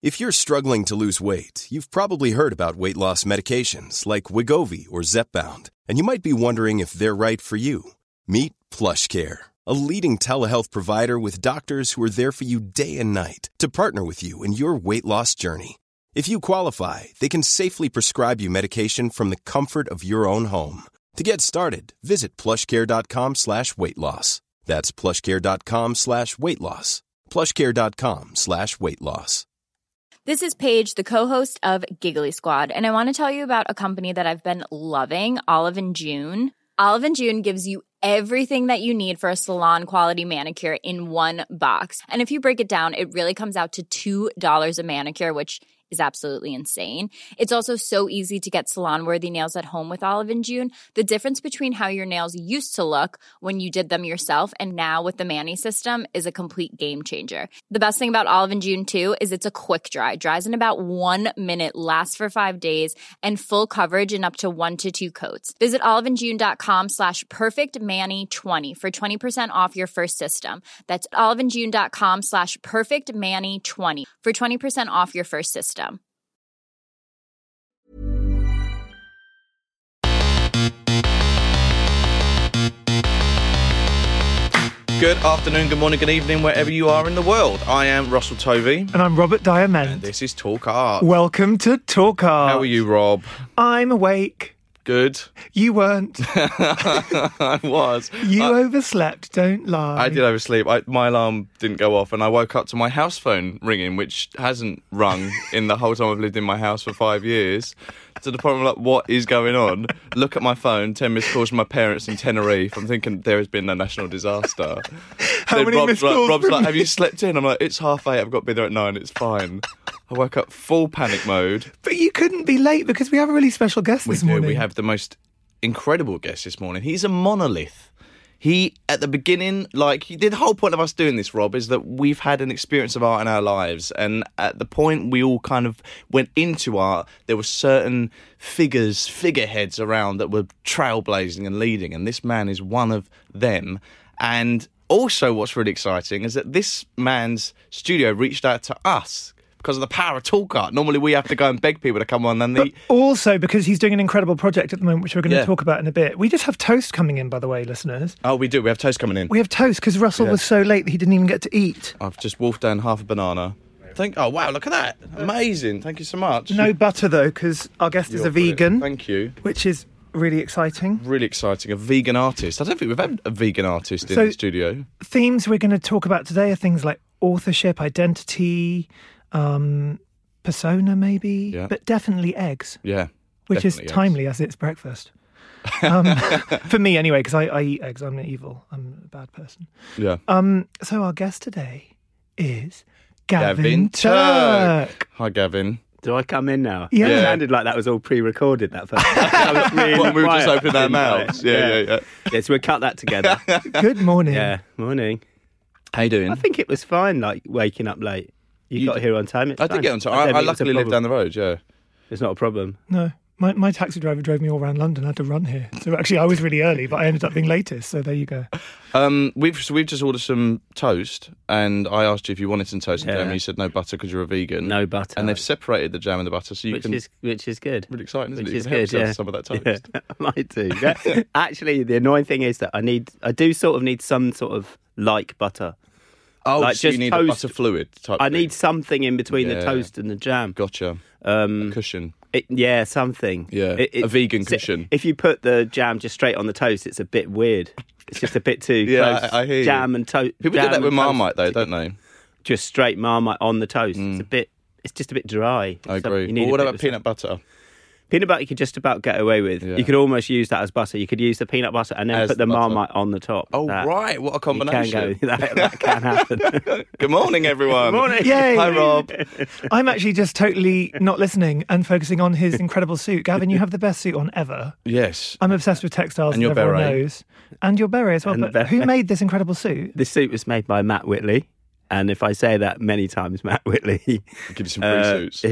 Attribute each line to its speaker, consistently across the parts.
Speaker 1: If you're struggling to lose weight, you've probably heard about weight loss medications like Wegovy or Zepbound, and you might be wondering if they're right for you. Meet PlushCare, a leading telehealth provider with doctors who are there for you day and night to partner with you in your weight loss journey. If you qualify, they can safely prescribe you medication from the comfort of your own home. To get started, visit plushcare.com/weightloss. That's plushcare.com/weightloss. plushcare.com/weightloss.
Speaker 2: This is Paige, the co-host of Giggly Squad, and I want to tell you about a company that I've been loving, Olive & June. Olive & June gives you everything that you need for a salon-quality manicure in one box. And if you break it down, it really comes out to $2 a manicure, which is absolutely insane. It's also so easy to get salon-worthy nails at home with Olive & June. The difference between how your nails used to look when you did them yourself and now with the Mani system is a complete game changer. The best thing about Olive & June, too, is it's a quick dry. Dries in about 1 minute, lasts for 5 days, and full coverage in up to 1 to 2 coats. Visit oliveandjune.com/perfectmani20 for 20% off your first system. That's oliveandjune.com/perfectmani20 for 20% off your first system.
Speaker 3: Good afternoon, good morning, good evening, wherever you are in the world. I am Russell Tovey.
Speaker 4: And I'm Robert Diamond.
Speaker 3: And this is Talk Art.
Speaker 4: Welcome to Talk Art.
Speaker 3: How are you, Rob?
Speaker 4: I'm awake.
Speaker 3: Good.
Speaker 4: You weren't.
Speaker 3: I was.
Speaker 4: You overslept, don't lie.
Speaker 3: I did oversleep. My alarm didn't go off and I woke up to my house phone ringing, which hasn't rung in the whole time I've lived in my house for 5 years. To the point where I'm like, what is going on? Look at my phone, 10 missed calls from my parents in Tenerife. I'm thinking there has been a national disaster.
Speaker 4: How many missed calls?
Speaker 3: Rob's like, have you slept in? I'm like, it's 8:30, I've got to be there at 9, it's fine. I woke up full panic mode.
Speaker 4: But you couldn't be late because we have a really special guest this morning.
Speaker 3: We have the most incredible guest this morning. He's a monolith. He, at the beginning, the whole point of us doing this, Rob, is that we've had an experience of art in our lives. And at the point we all kind of went into art, there were certain figureheads around that were trailblazing and leading. And this man is one of them. And also what's really exciting is that this man's studio reached out to us because of the power of Talk Art. Normally we have to go and beg people to come on.
Speaker 4: But also because he's doing an incredible project at the moment, which we're going to talk about in a bit. We just have toast coming in, by the way, listeners.
Speaker 3: Oh, we do. We have toast coming in.
Speaker 4: We have toast because Russell was so late that he didn't even get to eat.
Speaker 3: I've just wolfed down half a banana. Oh, wow, look at that. Amazing. Thank you so much.
Speaker 4: No butter, though, because our guest is a vegan.
Speaker 3: Thank you.
Speaker 4: Which is really exciting.
Speaker 3: Really exciting. A vegan artist. I don't think we've had a vegan artist in the studio.
Speaker 4: Themes we're going to talk about today are things like authorship, identity, persona maybe, but definitely eggs.
Speaker 3: Yeah.
Speaker 4: Which is timely as it's breakfast. For me anyway, because I eat eggs. I'm evil. I'm a bad person.
Speaker 3: Yeah.
Speaker 4: So our guest today is Gavin Turk.
Speaker 3: Hi, Gavin.
Speaker 5: Do I come in now?
Speaker 4: Yeah.
Speaker 5: It sounded like that was all pre-recorded, that first time.
Speaker 3: We were just opening our mouths. Yeah.
Speaker 5: Yeah, so we'll cut that together.
Speaker 4: Good morning.
Speaker 5: Yeah, morning.
Speaker 3: How you doing?
Speaker 5: I think it was fine, waking up late. You got here on time.
Speaker 3: I did get on time. I luckily live down the road, yeah.
Speaker 5: It's not a problem.
Speaker 4: No. My taxi driver drove me all around London. I had to run here. So actually, I was really early, but I ended up being latest. So there you go.
Speaker 3: We've just ordered some toast, and I asked you if you wanted some toast and jam, and you said no butter because you're a vegan.
Speaker 5: No butter.
Speaker 3: And they've separated the jam and the butter, so
Speaker 5: which is good.
Speaker 3: Really exciting, isn't it?
Speaker 5: Which is
Speaker 3: good.
Speaker 5: Yeah.
Speaker 3: Some of that toast.
Speaker 5: Yeah, I might do. Yeah. Actually, the annoying thing is that I do sort of need some sort of butter.
Speaker 3: Oh,
Speaker 5: like
Speaker 3: so
Speaker 5: just
Speaker 3: you need
Speaker 5: toast.
Speaker 3: a butter fluid type
Speaker 5: I
Speaker 3: thing.
Speaker 5: need something in between the toast and the jam.
Speaker 3: Gotcha. A cushion.
Speaker 5: Something.
Speaker 3: Yeah, a vegan cushion.
Speaker 5: If you put the jam just straight on the toast, it's a bit weird. It's just a bit too close.
Speaker 3: I hear you.
Speaker 5: Jam and toast.
Speaker 3: People do that with Marmite, though, don't they?
Speaker 5: Just straight Marmite on the toast. It's just a bit dry.
Speaker 3: I agree. Well, what about peanut butter?
Speaker 5: Peanut butter you could just about get away with. Yeah. You could almost use that as butter. You could use the peanut butter and then put the Marmite on the top.
Speaker 3: Oh, right. What a combination.
Speaker 5: That can happen.
Speaker 3: Good morning, everyone.
Speaker 5: Good morning.
Speaker 4: Yay.
Speaker 3: Hi, Rob.
Speaker 4: I'm actually just totally not listening and focusing on his incredible suit. Gavin, you have the best suit on ever.
Speaker 3: Yes.
Speaker 4: I'm obsessed with textiles,
Speaker 3: and your
Speaker 4: everyone
Speaker 3: beret.
Speaker 4: knows. And your beret as well. But who made this incredible suit?
Speaker 5: This suit was made by Matt Whitley. And if I say that many times, Matt Whitley...
Speaker 3: I'll give you some free suits.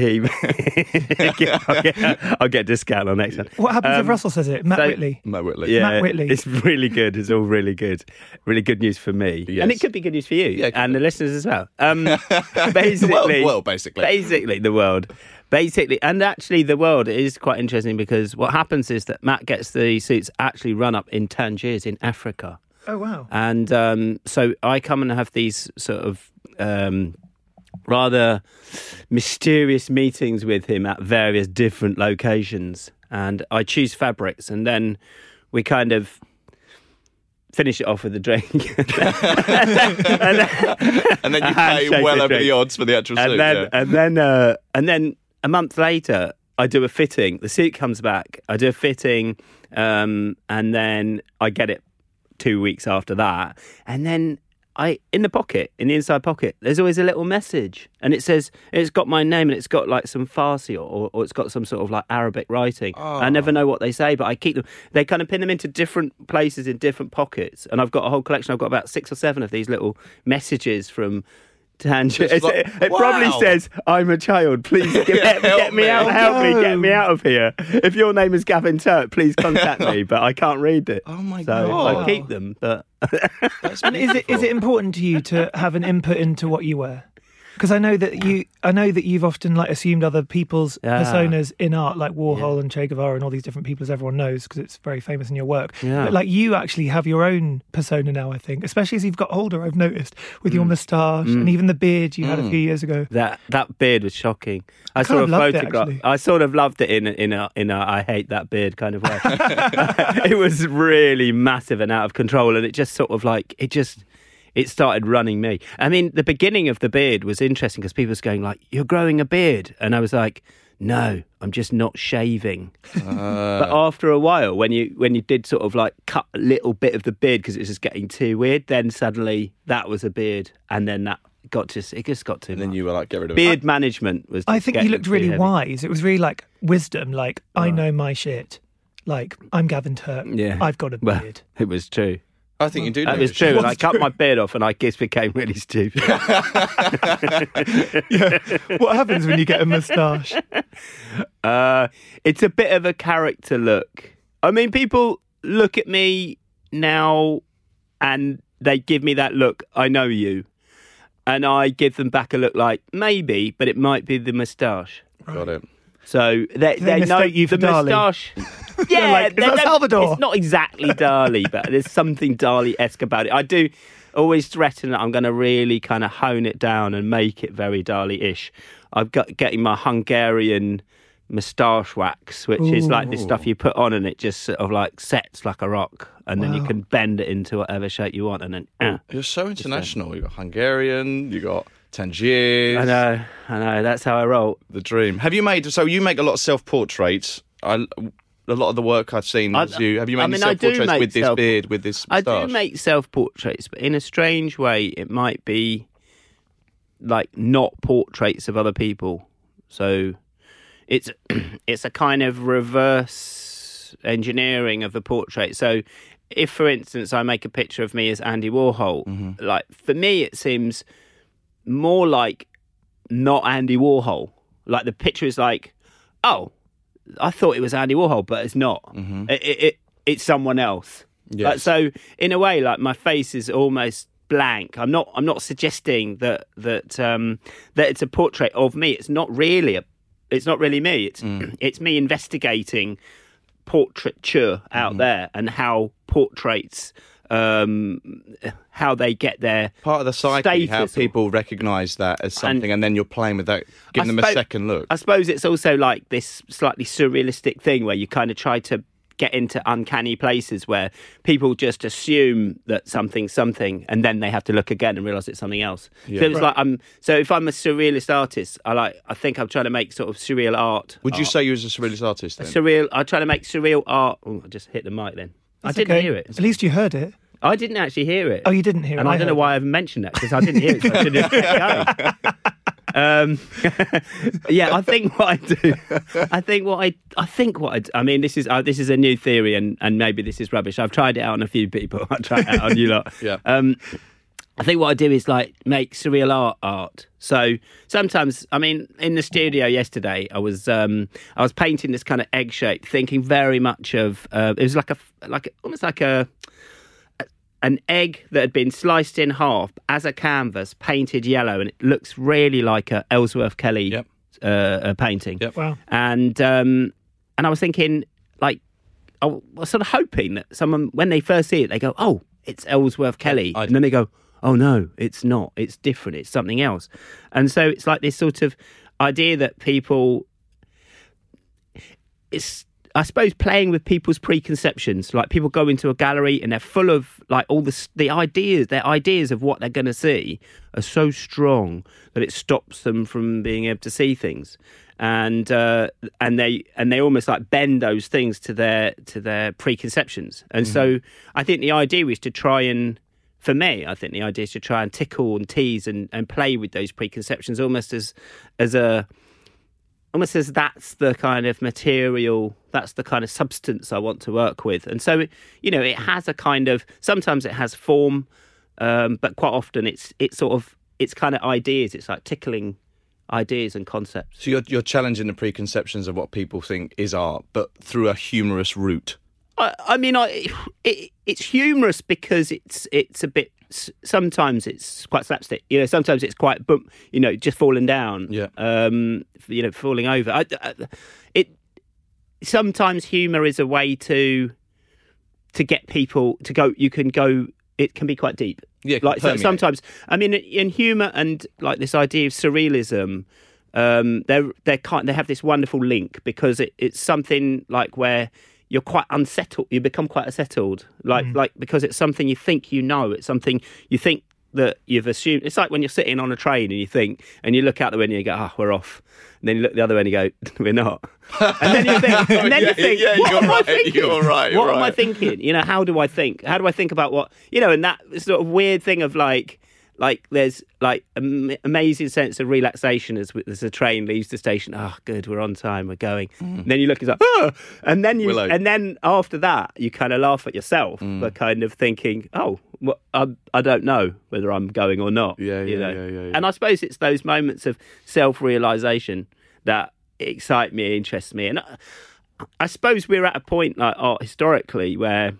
Speaker 5: I'll get a discount on next one.
Speaker 4: What happens if Russell says it? Matt Whitley.
Speaker 3: Matt Whitley.
Speaker 5: Yeah,
Speaker 4: Matt Whitley.
Speaker 5: It's really good. It's all really good. Really good news for me.
Speaker 3: Yes.
Speaker 5: And it could be good news for you and the listeners as well.
Speaker 3: The world, basically.
Speaker 5: Basically, the world. Basically, and actually the world is quite interesting because what happens is that Matt gets the suits actually run up in Tangiers in Africa.
Speaker 4: Oh, wow.
Speaker 5: And so I come and have these sort of rather mysterious meetings with him at various different locations. And I choose fabrics, and then we kind of finish it off with a drink.
Speaker 3: and then you pay well over the odds for the actual suit.
Speaker 5: And then a month later, I do a fitting. The suit comes back. I do a fitting, and then I get it 2 weeks after that. And then in the inside pocket, there's always a little message. And it says, it's got my name and it's got like some Farsi or it's got some sort of like Arabic writing. Oh. I never know what they say, but I keep them. They kind of pin them into different places in different pockets. And I've got a whole collection. I've got about 6 or 7 of these little messages from Tangier. It probably says, I'm a child, please get me out, help me, get me out of here. If your name is Gavin Turk, please contact me, but I can't read it.
Speaker 3: Oh my
Speaker 5: God.
Speaker 3: God.
Speaker 5: I keep them, but...
Speaker 4: And is it important to you to have an input into what you wear? Because I know that you've often like assumed other people's personas in art, like Warhol and Che Guevara and all these different people, as everyone knows, because it's very famous in your work. Yeah. But like you actually have your own persona now, I think, especially as you've got older. I've noticed with your moustache and even the beard you had a few years ago.
Speaker 5: That beard was shocking. I saw a photograph. I sort of loved it in a I hate that beard kind of way. It was really massive and out of control, and it just sort of like it started running me. I mean, the beginning of the beard was interesting because people was going like, "You're growing a beard," and I was like, "No, I'm just not shaving." But after a while, when you did sort of like cut a little bit of the beard because it was just getting too weird, then suddenly that was a beard, and then that it just got too much.
Speaker 3: And then you were like, "Get rid of it."
Speaker 5: Beard management was.
Speaker 4: I think you looked really wise. It was really like wisdom. Like I know my shit. Like I'm Gavin Turk. Yeah, I've got a beard.
Speaker 5: Well, it was true.
Speaker 3: I think you do.
Speaker 5: That was true. And I cut my beard off, and I just became really stupid.
Speaker 4: What happens when you get a moustache?
Speaker 5: It's a bit of a character look. I mean, people look at me now, and they give me that look. I know you, and I give them back a look like maybe, but it might be the moustache.
Speaker 3: Right. Got it.
Speaker 5: So they know
Speaker 4: you for
Speaker 5: the moustache. Yeah,
Speaker 4: like, is that Salvador?
Speaker 5: It's not exactly Dali, but there's something Dali-esque about it. I do always threaten that I'm going to really kind of hone it down and make it very Dali-ish. I've got getting my Hungarian moustache wax, which is like this stuff you put on and it just sort of like sets like a rock, and then you can bend it into whatever shape you want. And then
Speaker 3: you're so international. You got Hungarian. You got Tangiers.
Speaker 5: I know. That's how I roll.
Speaker 3: The dream. Have you made? So you make a lot of self-portraits. A lot of the work I've seen is you. Have you made any self-portraits with this beard, with this moustache?
Speaker 5: I do make self-portraits, but in a strange way, it might be like not portraits of other people. So it's a kind of reverse engineering of the portrait. So if, for instance, I make a picture of me as Andy Warhol, like for me, it seems more like not Andy Warhol. Like the picture is like, oh, I thought it was Andy Warhol, but it's not. It's someone else. Yes. Like, so in a way, like my face is almost blank. I'm not suggesting that it's a portrait of me. It's not really me. It's me investigating portraiture out there and how portraits. How they get their
Speaker 3: part of the psyche, how people recognise that as something, and then you're playing with that, giving them a second look.
Speaker 5: I suppose it's also like this slightly surrealistic thing where you kind of try to get into uncanny places where people just assume that something's something, and then they have to look again and realise it's something else. Yeah. So it's like so if I'm a surrealist artist, I think I'm trying to make sort of surreal art.
Speaker 3: Would you say you was a surrealist artist then?
Speaker 5: I try to make surreal art. Oh, I just hit the mic then.
Speaker 4: That's
Speaker 5: I didn't hear it.
Speaker 4: At least you heard it.
Speaker 5: I didn't actually hear it.
Speaker 4: Oh, you didn't hear it?
Speaker 5: And I don't know why I haven't mentioned that, because I didn't hear it, so I should have kept going. Yeah, I think what I do. I mean, this is a new theory, and maybe this is rubbish. I've tried it out on a few people. I tried it out on you lot.
Speaker 3: Yeah.
Speaker 5: I think what I do is like make surreal art. So sometimes, I mean, in the studio yesterday, I was painting this kind of egg shape, thinking very much of it was almost like an egg that had been sliced in half as a canvas, painted yellow, and it looks really like a Ellsworth Kelly painting.
Speaker 3: Yep.
Speaker 4: Wow.
Speaker 5: And I was thinking, like, I was sort of hoping that someone, when they first see it, they go, "Oh, it's Ellsworth Kelly," and then they go, "Oh no, it's not. It's different. It's something else." And so it's like this sort of idea that people, it's, I suppose, playing with people's preconceptions. Like, people go into a gallery and they're full of like all the ideas. Their ideas of what they're going to see are so strong that it stops them from being able to see things. And they almost like bend those things to their preconceptions. And so I think the idea is to try and, for me, I think the idea is to try and tickle and tease and play with those preconceptions, almost as that's the kind of material, that's the kind of substance I want to work with. And so, you know, it has a kind of, sometimes it has form, but quite often it's kind of ideas. It's like tickling ideas and concepts.
Speaker 3: So you're challenging the preconceptions of what people think is art, but through a humorous route.
Speaker 5: I mean, it's humorous because it's a bit. Sometimes it's quite slapstick. You know, sometimes it's quite boom. You know, just falling down.
Speaker 3: Yeah.
Speaker 5: You know, falling over. Sometimes humour is a way to get people to go. You can go. It can be quite deep.
Speaker 3: Yeah.
Speaker 5: Like sometimes. I mean, in humour and like this idea of surrealism, they have this wonderful link because it's something like where you're quite unsettled. You become quite unsettled, like because it's something you think you know. It's something you think that you've assumed. It's like when you're sitting on a train and you think, and you look out the window and you go, "Ah, we're off." And then you look the other way and you go, "We're not." And then you think, "What am I thinking?
Speaker 3: You're right.
Speaker 5: What am I thinking? You know, how do I think? How do I think about what, you know?" And that sort of weird thing of like there's like amazing sense of relaxation as the train leaves the station. Oh, good, we're on time, we're going. And then you look, it's like, oh! and then after that you kind of laugh at yourself for kind of thinking, oh, well, I don't know whether I'm going or not.
Speaker 3: Yeah.
Speaker 5: And I suppose it's those moments of self-realization that excite me, interest me, and I suppose we're at a point like art historically where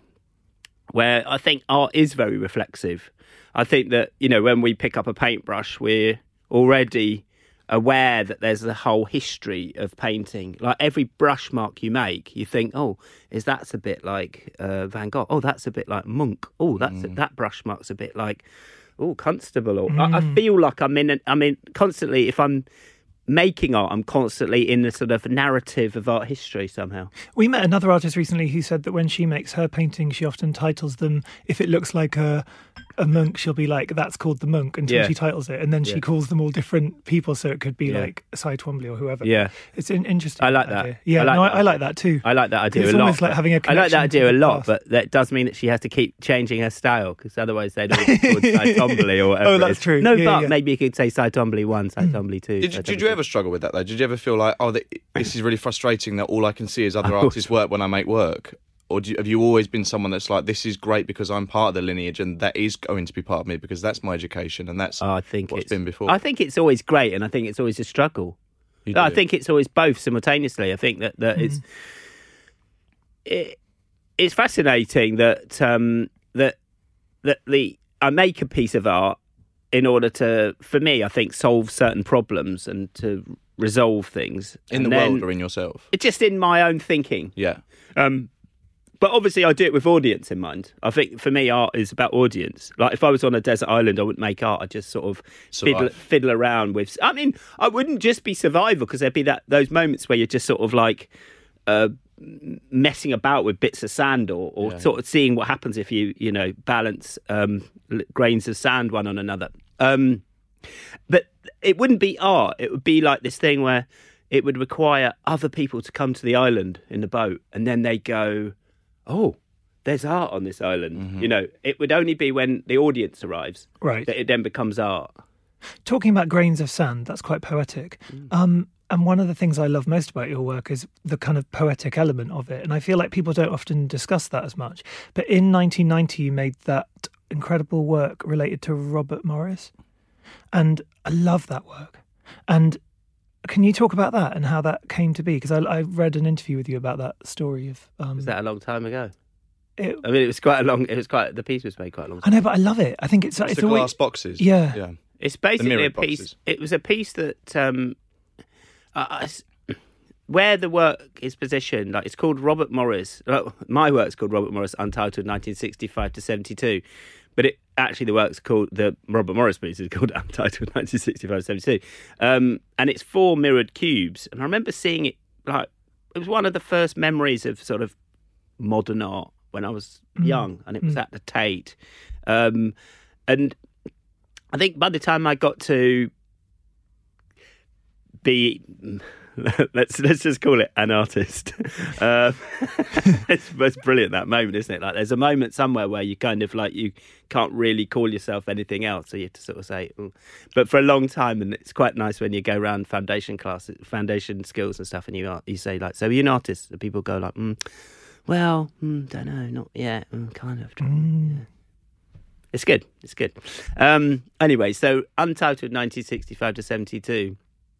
Speaker 5: I think art is very reflexive. I think that, you know, when we pick up a paintbrush, we're already aware that there's a whole history of painting. Like every brush mark you make, you think, oh, that's a bit like Van Gogh. Oh, that's a bit like Munch. Oh, that brush mark's a bit like, oh, Constable. Or I feel like I'm in constantly, if I'm making art, I'm constantly in the sort of narrative of art history somehow.
Speaker 4: We met another artist recently who said that when she makes her paintings, she often titles them, if it looks like a monk, she'll be like, that's called the monk, until she titles it, and then she calls them all different people, so it could be like Cy Twombly or whoever. Yeah, it's an interesting.
Speaker 5: I like
Speaker 4: idea.
Speaker 5: that.
Speaker 4: Yeah, I like that too.
Speaker 5: I like that idea a lot.
Speaker 4: It's almost like having a connection.
Speaker 5: I like that idea a lot,
Speaker 4: past.
Speaker 5: but that does mean that she has to keep changing her style, because otherwise they'd all be called Cy Twombly or whatever.
Speaker 4: Oh, that's true.
Speaker 5: No, but maybe you could say Cy Twombly 1, Cy Twombly 2.
Speaker 3: Did you ever struggle with that though? Did you ever feel like, oh, this is really frustrating that all I can see is other artists' work when I make work? Or have you always been someone that's like, this is great because I'm part of the lineage and that is going to be part of me because that's my education and that's what's been before? I
Speaker 5: think it's always great and I think it's always a struggle. I think it's always both simultaneously. I think that it's fascinating that I make a piece of art in order to, for me, I think, solve certain problems and to resolve things.
Speaker 3: In the world or in yourself?
Speaker 5: It's just in my own thinking.
Speaker 3: Yeah.
Speaker 5: But obviously I do it with audience in mind. I think for me art is about audience. Like if I was on a desert island, I wouldn't make art. I'd just sort of fiddle around with... I mean, I wouldn't just be survival because there'd be those moments where you're just sort of like messing about with bits of sand or sort of seeing what happens if you balance grains of sand one on another. But it wouldn't be art. It would be like this thing where it would require other people to come to the island in the boat and then they go, oh, there's art on this island. Mm-hmm. You know, it would only be when the audience arrives that it then becomes art.
Speaker 4: Talking about grains of sand, that's quite poetic. And one of the things I love most about your work is the kind of poetic element of it. And I feel like people don't often discuss that as much. But in 1990, you made that incredible work related to Robert Morris, and I love that work. And can you talk about that and how that came to be? Because I read an interview with you about that story of.
Speaker 5: Was that a long time ago? It was quite a long. It was quite. The piece was made quite a long time.
Speaker 4: I know, but I love it. I think it's
Speaker 3: the glass boxes.
Speaker 4: Yeah.
Speaker 5: It's basically a piece.
Speaker 3: Boxes.
Speaker 5: It was a piece that where the work is positioned, like it's called Robert Morris. My work's called Robert Morris Untitled 1965 to 72, but the work's called the Robert Morris piece is called Untitled 1965 to 72, and it's 4 mirrored cubes. And I remember seeing it like it was one of the first memories of sort of modern art when I was young, and it was at the Tate, and I think by the time I got to be, let's just call it an artist. It's brilliant, that moment, isn't it? Like there's a moment somewhere where you kind of like you can't really call yourself anything else, so you have to sort of say. But for a long time, and it's quite nice when you go around foundation classes, foundation skills and stuff, and you say like, "So are you an artist?" And people go like, "Well, don't know, not yet, kind of." Yeah. It's good. Anyway, so Untitled 1965 to 72,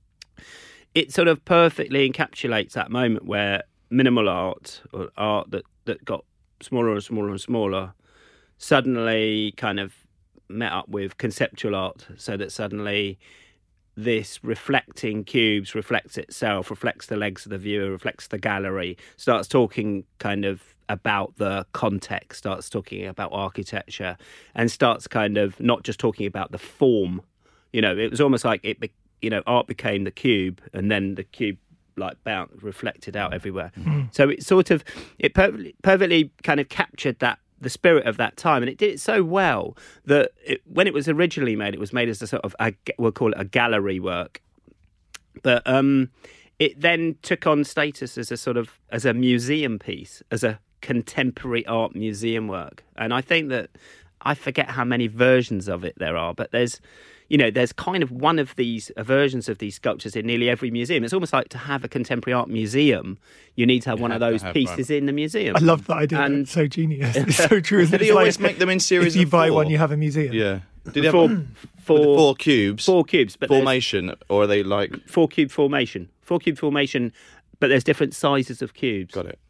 Speaker 5: it sort of perfectly encapsulates that moment where minimal art, or art that got smaller and smaller and smaller, suddenly kind of met up with conceptual art, so that suddenly this reflecting cubes reflects itself, reflects the legs of the viewer, reflects the gallery, starts talking kind of about the context, starts talking about architecture, and starts kind of not just talking about the form. It was almost like art became the cube, and then the cube like reflected out everywhere. So it perfectly kind of captured the spirit of that time, and it did it so well that when it was originally made, it was made as a sort of we'll call it a gallery work, but it then took on status as a museum piece, as a contemporary art museum work. And I think that I forget how many versions of it there are, but there's kind of one of these versions of these sculptures in nearly every museum. It's almost like to have a contemporary art museum, you need to have one of those pieces in the museum.
Speaker 4: I love that idea. It's so genius. It's so true.
Speaker 3: Did he always make them in series?
Speaker 4: If you
Speaker 3: of
Speaker 4: buy
Speaker 3: 4?
Speaker 4: one, you have a museum.
Speaker 3: Yeah. Did he have four cubes?
Speaker 5: 4 cubes, but
Speaker 3: formation, or are they like
Speaker 5: 4 cube formation? 4 cube formation, but there's different sizes of cubes.
Speaker 3: Got it.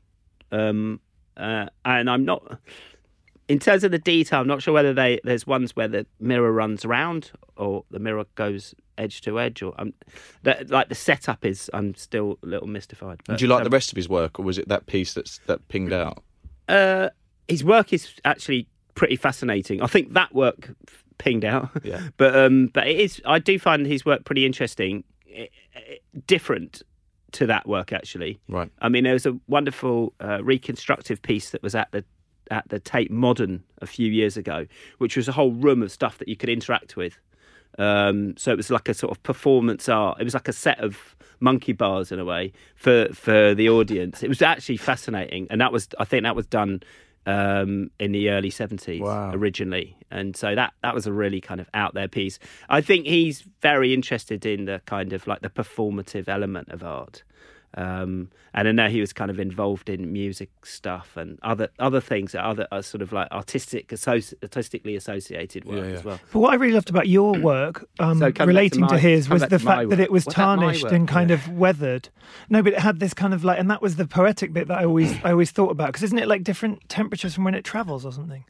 Speaker 5: And I'm not. In terms of the detail, I'm not sure whether there's ones where the mirror runs around or the mirror goes edge to edge, or like the setup is. I'm still a little mystified. But,
Speaker 3: did you like the rest of his work, or was it that piece that pinged out?
Speaker 5: His work is actually pretty fascinating. I think that work pinged out.
Speaker 3: Yeah.
Speaker 5: But it is. I do find his work pretty interesting, different to that work actually.
Speaker 3: Right.
Speaker 5: I mean, there was a wonderful reconstructive piece that was at the Tate Modern a few years ago, which was a whole room of stuff that you could interact with. So it was like a sort of performance art. It was like a set of monkey bars in a way for the audience. It was actually fascinating, and I think that was done in the early 70s originally, and so that was a really kind of out there piece. I think he's very interested in the kind of like the performative element of art. And I know he was kind of involved in music stuff and other things that are sort of like artistically associated work as well.
Speaker 4: But what I really loved about your work, relating to his, was the fact that it was tarnished and kind of weathered. No, but it had this kind of like, and that was the poetic bit that I always thought about, because isn't it like different temperatures from when it travels or something?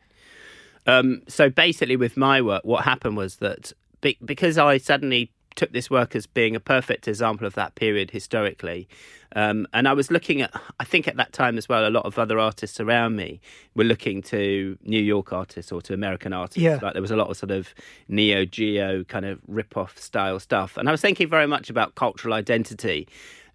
Speaker 5: So basically, with my work, what happened was that because I suddenly took this work as being a perfect example of that period historically. And I was looking at, I think at that time as well, a lot of other artists around me were looking to New York artists or to American artists.
Speaker 4: Yeah.
Speaker 5: Like there was a lot of sort of Neo Geo kind of rip-off style stuff. And I was thinking very much about cultural identity.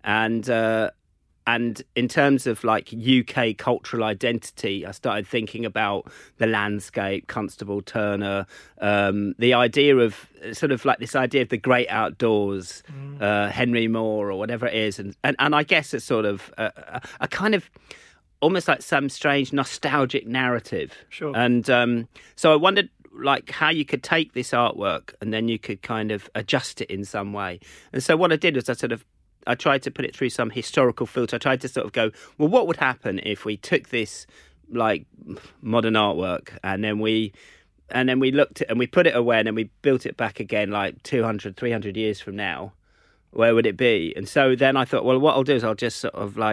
Speaker 5: And in terms of like UK cultural identity, I started thinking about the landscape, Constable Turner, the idea of sort of like this idea of the great outdoors, Henry Moore or whatever it is. And I guess it's sort of a kind of almost like some strange nostalgic narrative.
Speaker 4: Sure.
Speaker 5: And so I wondered like how you could take this artwork and then you could kind of adjust it in some way. And so what I did was I tried to put it through some historical filter. I tried to sort of go, well, what would happen if we took this like modern artwork and then we then we looked at and we put it away, and then we built it back again like 200, 300 years from now. Where would it be? And so then I thought, well, what I'll do is I'll just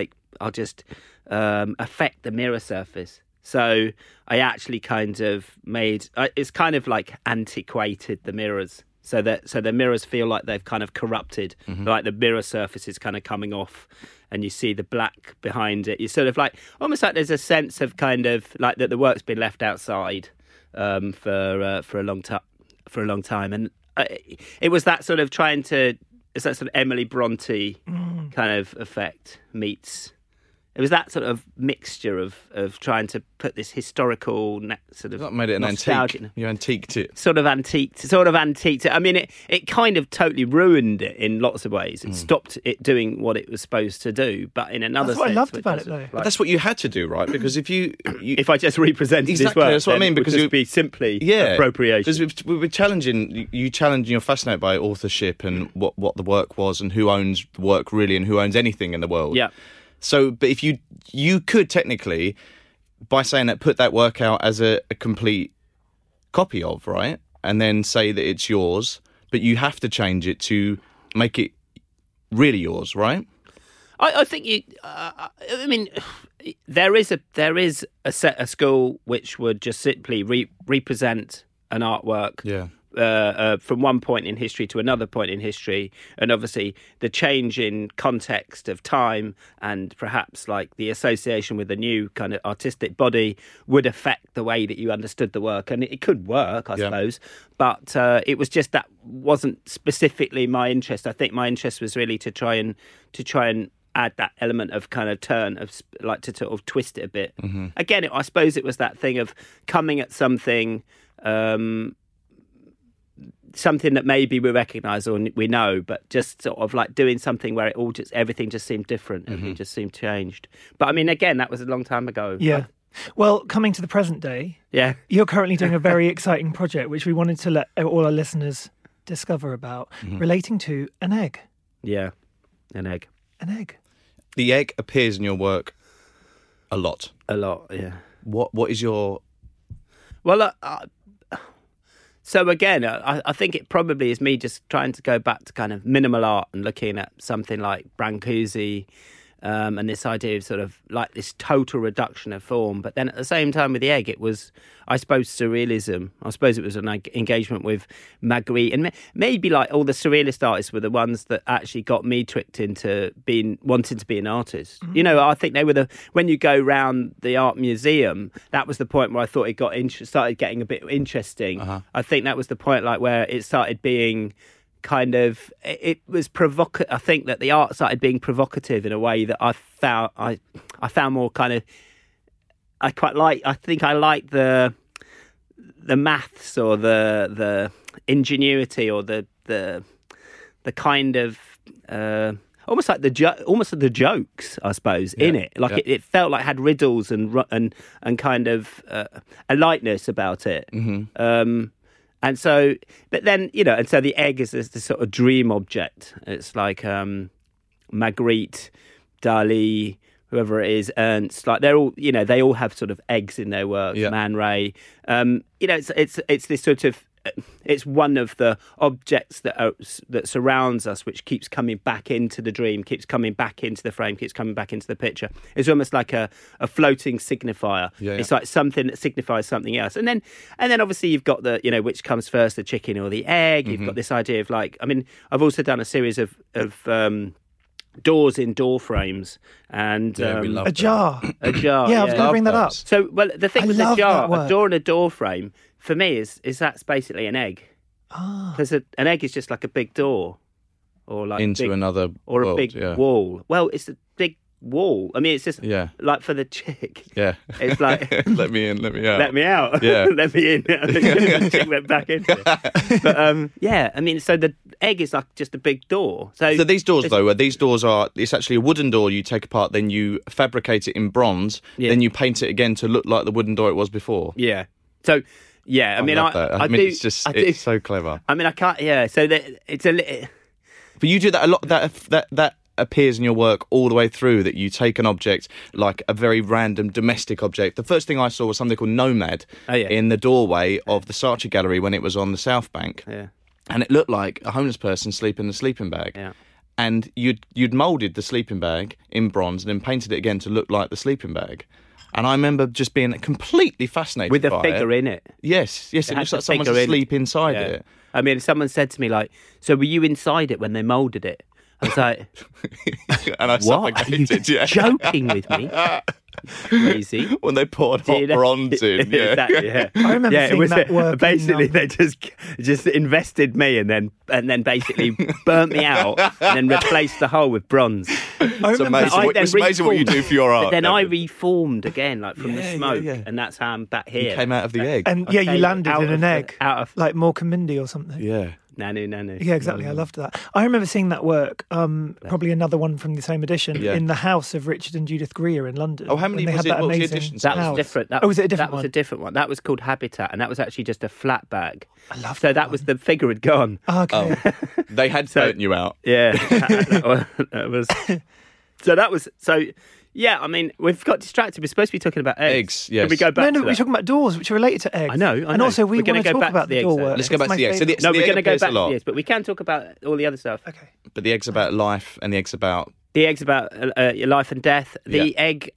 Speaker 5: affect the mirror surface. So I actually kind of it's kind of like antiquated the mirrors. So the mirrors feel like they've kind of corrupted, like the mirror surface is kind of coming off, and you see the black behind it. You sort of like almost like there's a sense of kind of like that the work's been left outside for a long time, and it was that sort of it's that sort of Emily Bronte kind of effect meets. It was that sort of mixture of trying to put this historical sort of
Speaker 3: that made it an antique. You antiqued it.
Speaker 5: Sort of antiqued it. I mean, it kind of totally ruined it in lots of ways. It stopped it doing what it was supposed to do. But in another sense...
Speaker 4: That's what I loved about it, though.
Speaker 3: But that's what you had to do, right? Because if
Speaker 5: if I just represented
Speaker 3: exactly,
Speaker 5: his work,
Speaker 3: that's what I mean. Because
Speaker 5: it would just be simply appropriation.
Speaker 3: Because we were challenging... You're fascinated by authorship and what the work was and who owns the work really and who owns anything in the world.
Speaker 5: Yeah.
Speaker 3: So, but if you could technically, by saying that, put that work out as a complete copy of, right? And then say that it's yours, but you have to change it to make it really yours, right?
Speaker 5: I think I mean, there is a school which would just simply represent an artwork.
Speaker 3: Yeah.
Speaker 5: From one point in history to another point in history, and obviously the change in context of time and perhaps like the association with a new kind of artistic body would affect the way that you understood the work, and it could work, I suppose, but it was just that wasn't specifically my interest. I think my interest was really to try and add that element of kind of turn of like to sort of twist it a bit. Again, I suppose it was that thing of coming at something. Something that maybe we recognise or we know, but just sort of like doing something where everything just seemed different, everything just seemed changed. But I mean, again, that was a long time ago.
Speaker 4: Yeah. Well, coming to the present day, you're currently doing a very exciting project, which we wanted to let all our listeners discover about, relating to an egg.
Speaker 5: Yeah, an egg.
Speaker 4: An egg.
Speaker 3: The egg appears in your work a lot.
Speaker 5: A lot, yeah.
Speaker 3: What is your...
Speaker 5: Well, so again, I think it probably is me just trying to go back to kind of minimal art and looking at something like Brancusi and this idea of sort of like this total reduction of form. But then at the same time with the egg, it was, I suppose, surrealism. I suppose it was an engagement with Magritte. And maybe like all the surrealist artists were the ones that actually got me tricked into wanting to be an artist. You know, I think they were when you go round the art museum, that was the point where I thought it started getting a bit interesting. I think that was the point like where it started being... kind of it was provocative. I think that the art started being provocative in a way that I found more kind of I think I like the maths or the ingenuity or the kind of almost like the jokes, I suppose, in it. Like it felt like it had riddles and kind of a lightness about it. And so, but then, you know, and so the egg is this sort of dream object. It's like Magritte, Dali, whoever it is, Ernst, like they're all, you know, they all have sort of eggs in their work. Man Ray, you know, it's this sort of, it's one of the objects that surrounds us, which keeps coming back into the dream, keeps coming back into the frame, keeps coming back into the picture. It's almost like a floating signifier. It's like something that signifies something else. And then obviously you've got the, you know, which comes first, the chicken or the egg. You've got this idea of like, I mean, I've also done a series of doors in door frames and
Speaker 3: we love
Speaker 4: a jar.
Speaker 5: A jar.
Speaker 4: Yeah, I was going to bring that up.
Speaker 5: So, well, the thing
Speaker 4: I
Speaker 5: with a
Speaker 4: love
Speaker 5: jar,
Speaker 4: that word.
Speaker 5: a door and a door frame, for me is that's basically an egg. Because an egg is just like a big door, or like
Speaker 3: into another
Speaker 5: or
Speaker 3: world,
Speaker 5: a big wall. Well, it's a big wall. I mean, it's just like for the chick.
Speaker 3: Yeah,
Speaker 5: it's like
Speaker 3: let me in, let me out.
Speaker 5: Let me out.
Speaker 3: Yeah,
Speaker 5: let me in. The chick went back in. But yeah, I mean, so the egg is like just a big door. So
Speaker 3: these doors though, it's actually a wooden door you take apart, then you fabricate it in bronze, then you paint it again to look like the wooden door it was before.
Speaker 5: Yeah. So. Yeah, I mean,
Speaker 3: it's so clever.
Speaker 5: I mean, I can't. Yeah, so it's a.
Speaker 3: But you do that a lot. That appears in your work all the way through, that you take an object, like a very random domestic object. The first thing I saw was something called Nomad in the doorway of the Saatchi Gallery when it was on the South Bank.
Speaker 5: Yeah.
Speaker 3: And it looked like a homeless person sleeping in a sleeping bag.
Speaker 5: Yeah.
Speaker 3: And you'd moulded the sleeping bag in bronze and then painted it again to look like the sleeping bag. And I remember just being completely fascinated
Speaker 5: with
Speaker 3: by
Speaker 5: a figure in it.
Speaker 3: Yes, it looks like someone's asleep inside it.
Speaker 5: I mean, someone said to me, like, so were you inside it when they moulded it? I was like,
Speaker 3: and I
Speaker 5: what? Are you joking with me? Crazy.
Speaker 3: When they poured hot bronze in,
Speaker 5: yeah.
Speaker 4: I remember seeing that work.
Speaker 5: Basically, they just invested me and then basically burnt me out and then replaced the hole with bronze.
Speaker 3: It's amazing what you do for your art.
Speaker 5: But then I reformed again, like from the smoke, and that's how I'm back here.
Speaker 3: You came out of the egg.
Speaker 4: And you landed in an egg, like Morecambe or something.
Speaker 3: Yeah.
Speaker 5: Nanu.
Speaker 4: Yeah, exactly. I loved that. I remember seeing that work, probably another one from the same edition, in the house of Richard and Judith Greer in London.
Speaker 3: Oh, how many was it? What was the edition?
Speaker 5: That was different.
Speaker 4: Was it a different one?
Speaker 5: That was a different one. That was called Habitat, and that was actually just a flat bag.
Speaker 4: I love
Speaker 5: So that was the figure had gone.
Speaker 4: Okay.
Speaker 3: They had burnt you out.
Speaker 5: Yeah. that was. So that was so. Yeah, I mean, we've got distracted. We're supposed to be talking about eggs.
Speaker 3: Yes.
Speaker 5: Can we go back to
Speaker 4: we're talking about doors, which are related to eggs.
Speaker 5: I know.
Speaker 4: And also, we want to talk about the door work.
Speaker 3: Let's go back to the eggs.
Speaker 5: No, we're going to go back to the eggs, but we can talk about all the other stuff.
Speaker 4: Okay.
Speaker 3: But the egg's about life, and the egg's about...
Speaker 5: The egg's about your life and death. The egg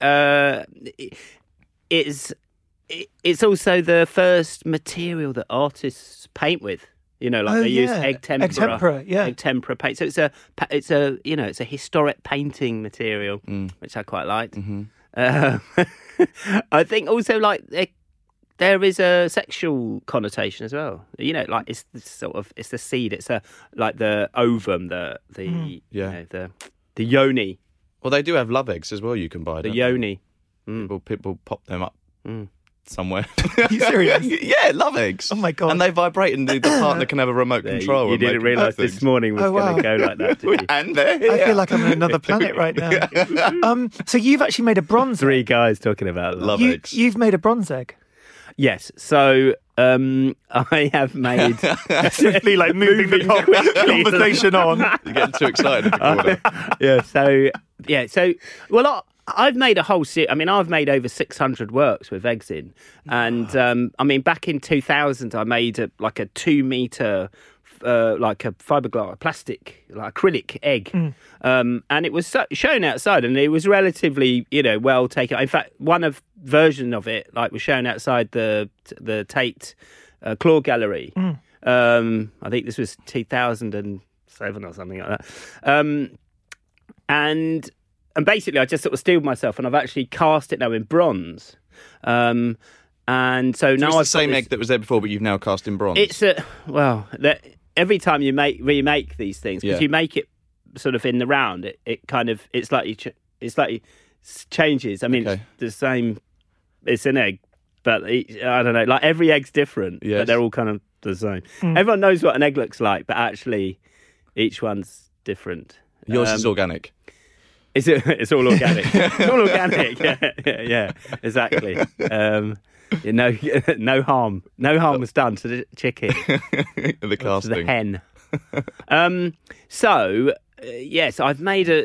Speaker 5: it's also the first material that artists paint with. You know, like they use egg tempera. Egg tempera paint. So it's a historic painting material, which I quite liked. Mm-hmm. I think also like there is a sexual connotation as well. You know, like it's the seed. It's like the ovum, the yoni.
Speaker 3: Well, they do have love eggs as well. You can buy
Speaker 5: the yoni.
Speaker 3: People pop them up. Somewhere.
Speaker 4: Are you serious?
Speaker 3: Yeah, love eggs.
Speaker 4: Oh my God.
Speaker 3: And they vibrate, and the partner can have a remote control.
Speaker 5: You didn't realise this morning was going to go like that, did you?
Speaker 3: And
Speaker 4: I feel like I'm on another planet right now. So you've actually made a bronze egg.
Speaker 5: Three guys talking about love eggs.
Speaker 4: You've made a bronze egg.
Speaker 5: Yes. So I have made
Speaker 4: simply like moving the conversation on.
Speaker 3: You're getting too excited in the corner.
Speaker 5: So I've made a whole series. I mean, I've made over 600 works with eggs in, and I mean, back in 2000, I made a 2-meter, like a fiberglass, plastic, like acrylic egg, and it was shown outside, and it was relatively, well taken. In fact, one version of it, like, was shown outside the Tate Claw Gallery. I think this was 2007 or something like that, And basically, I just sort of steeled myself, and I've actually cast it now in bronze. And so now
Speaker 3: it's
Speaker 5: I've
Speaker 3: the same egg that was there before, but you've now cast in bronze.
Speaker 5: It's every time you remake these things, because you make it sort of in the round, it kind of it's slightly changes. I mean, it's the same. It's an egg, but I don't know. Like every egg's different, but they're all kind of the same. Everyone knows what an egg looks like, but actually, each one's different.
Speaker 3: Yours is organic.
Speaker 5: It's all organic. It's all organic. Yeah, exactly. No harm was done to the chicken,
Speaker 3: the casting,
Speaker 5: to the hen. Yes, I've made a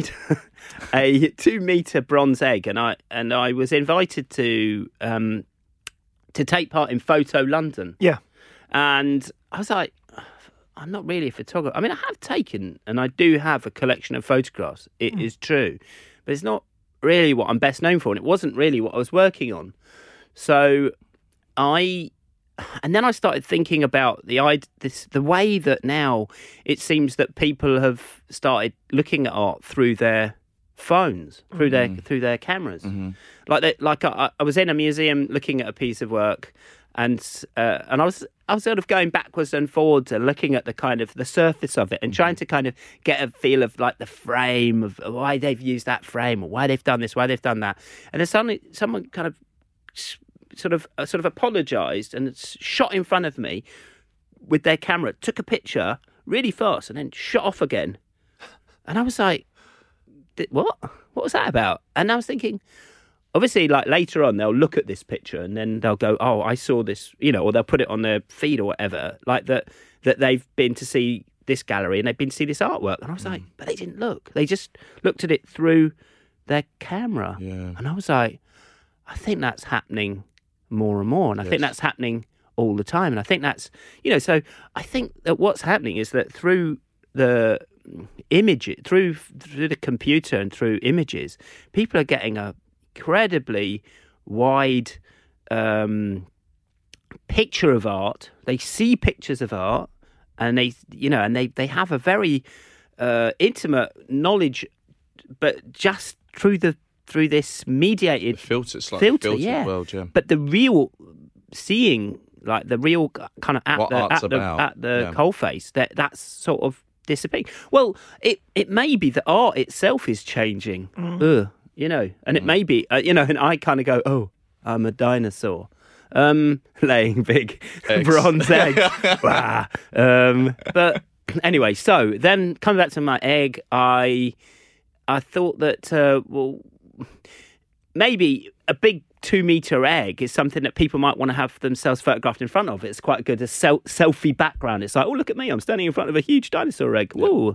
Speaker 5: 2-meter bronze egg, and I was invited to take part in Photo London.
Speaker 4: Yeah,
Speaker 5: and I was like, I'm not really a photographer. I mean, I have taken, and I do have a collection of photographs. It is true, but it's not really what I'm best known for, and it wasn't really what I was working on. So and then I started thinking about the way that now it seems that people have started looking at art through their phones, through their cameras. Like I was in a museum looking at a piece of work, and I was sort of going backwards and forwards and looking at the kind of the surface of it and trying to kind of get a feel of like the frame, of why they've used that frame, or why they've done this, why they've done that. And then suddenly someone kind of sort of apologised and shot in front of me with their camera, took a picture really fast, and then shot off again. And I was like, what was that about? And I was thinking, obviously, like later on, they'll look at this picture and then they'll go, "Oh, I saw this," or they'll put it on their feed or whatever, like that they've been to see this gallery and they'd been to see this artwork. And I was like, but they didn't look. They just looked at it through their camera.
Speaker 3: Yeah.
Speaker 5: And I was like, I think that's happening more and more. And I think that's happening all the time. And I think that's, so I think that what's happening is that through the image, through the computer and through images, people are getting a incredibly wide picture of art. They see pictures of art, and they have a very intimate knowledge, but just through this mediated
Speaker 3: filtered
Speaker 5: yeah.
Speaker 3: world, yeah.
Speaker 5: But the real seeing, like the real kind of at the coalface, that's sort of disappearing. Well, it may be that art itself is changing, and it may be, and I kind of go, oh, I'm a dinosaur. Laying big bronze eggs. But anyway, so then coming back to my egg, I thought that maybe a big 2-meter egg is something that people might want to have themselves photographed in front of. It's quite good, a selfie background. It's like, oh, look at me, I'm standing in front of a huge dinosaur egg. Whoa.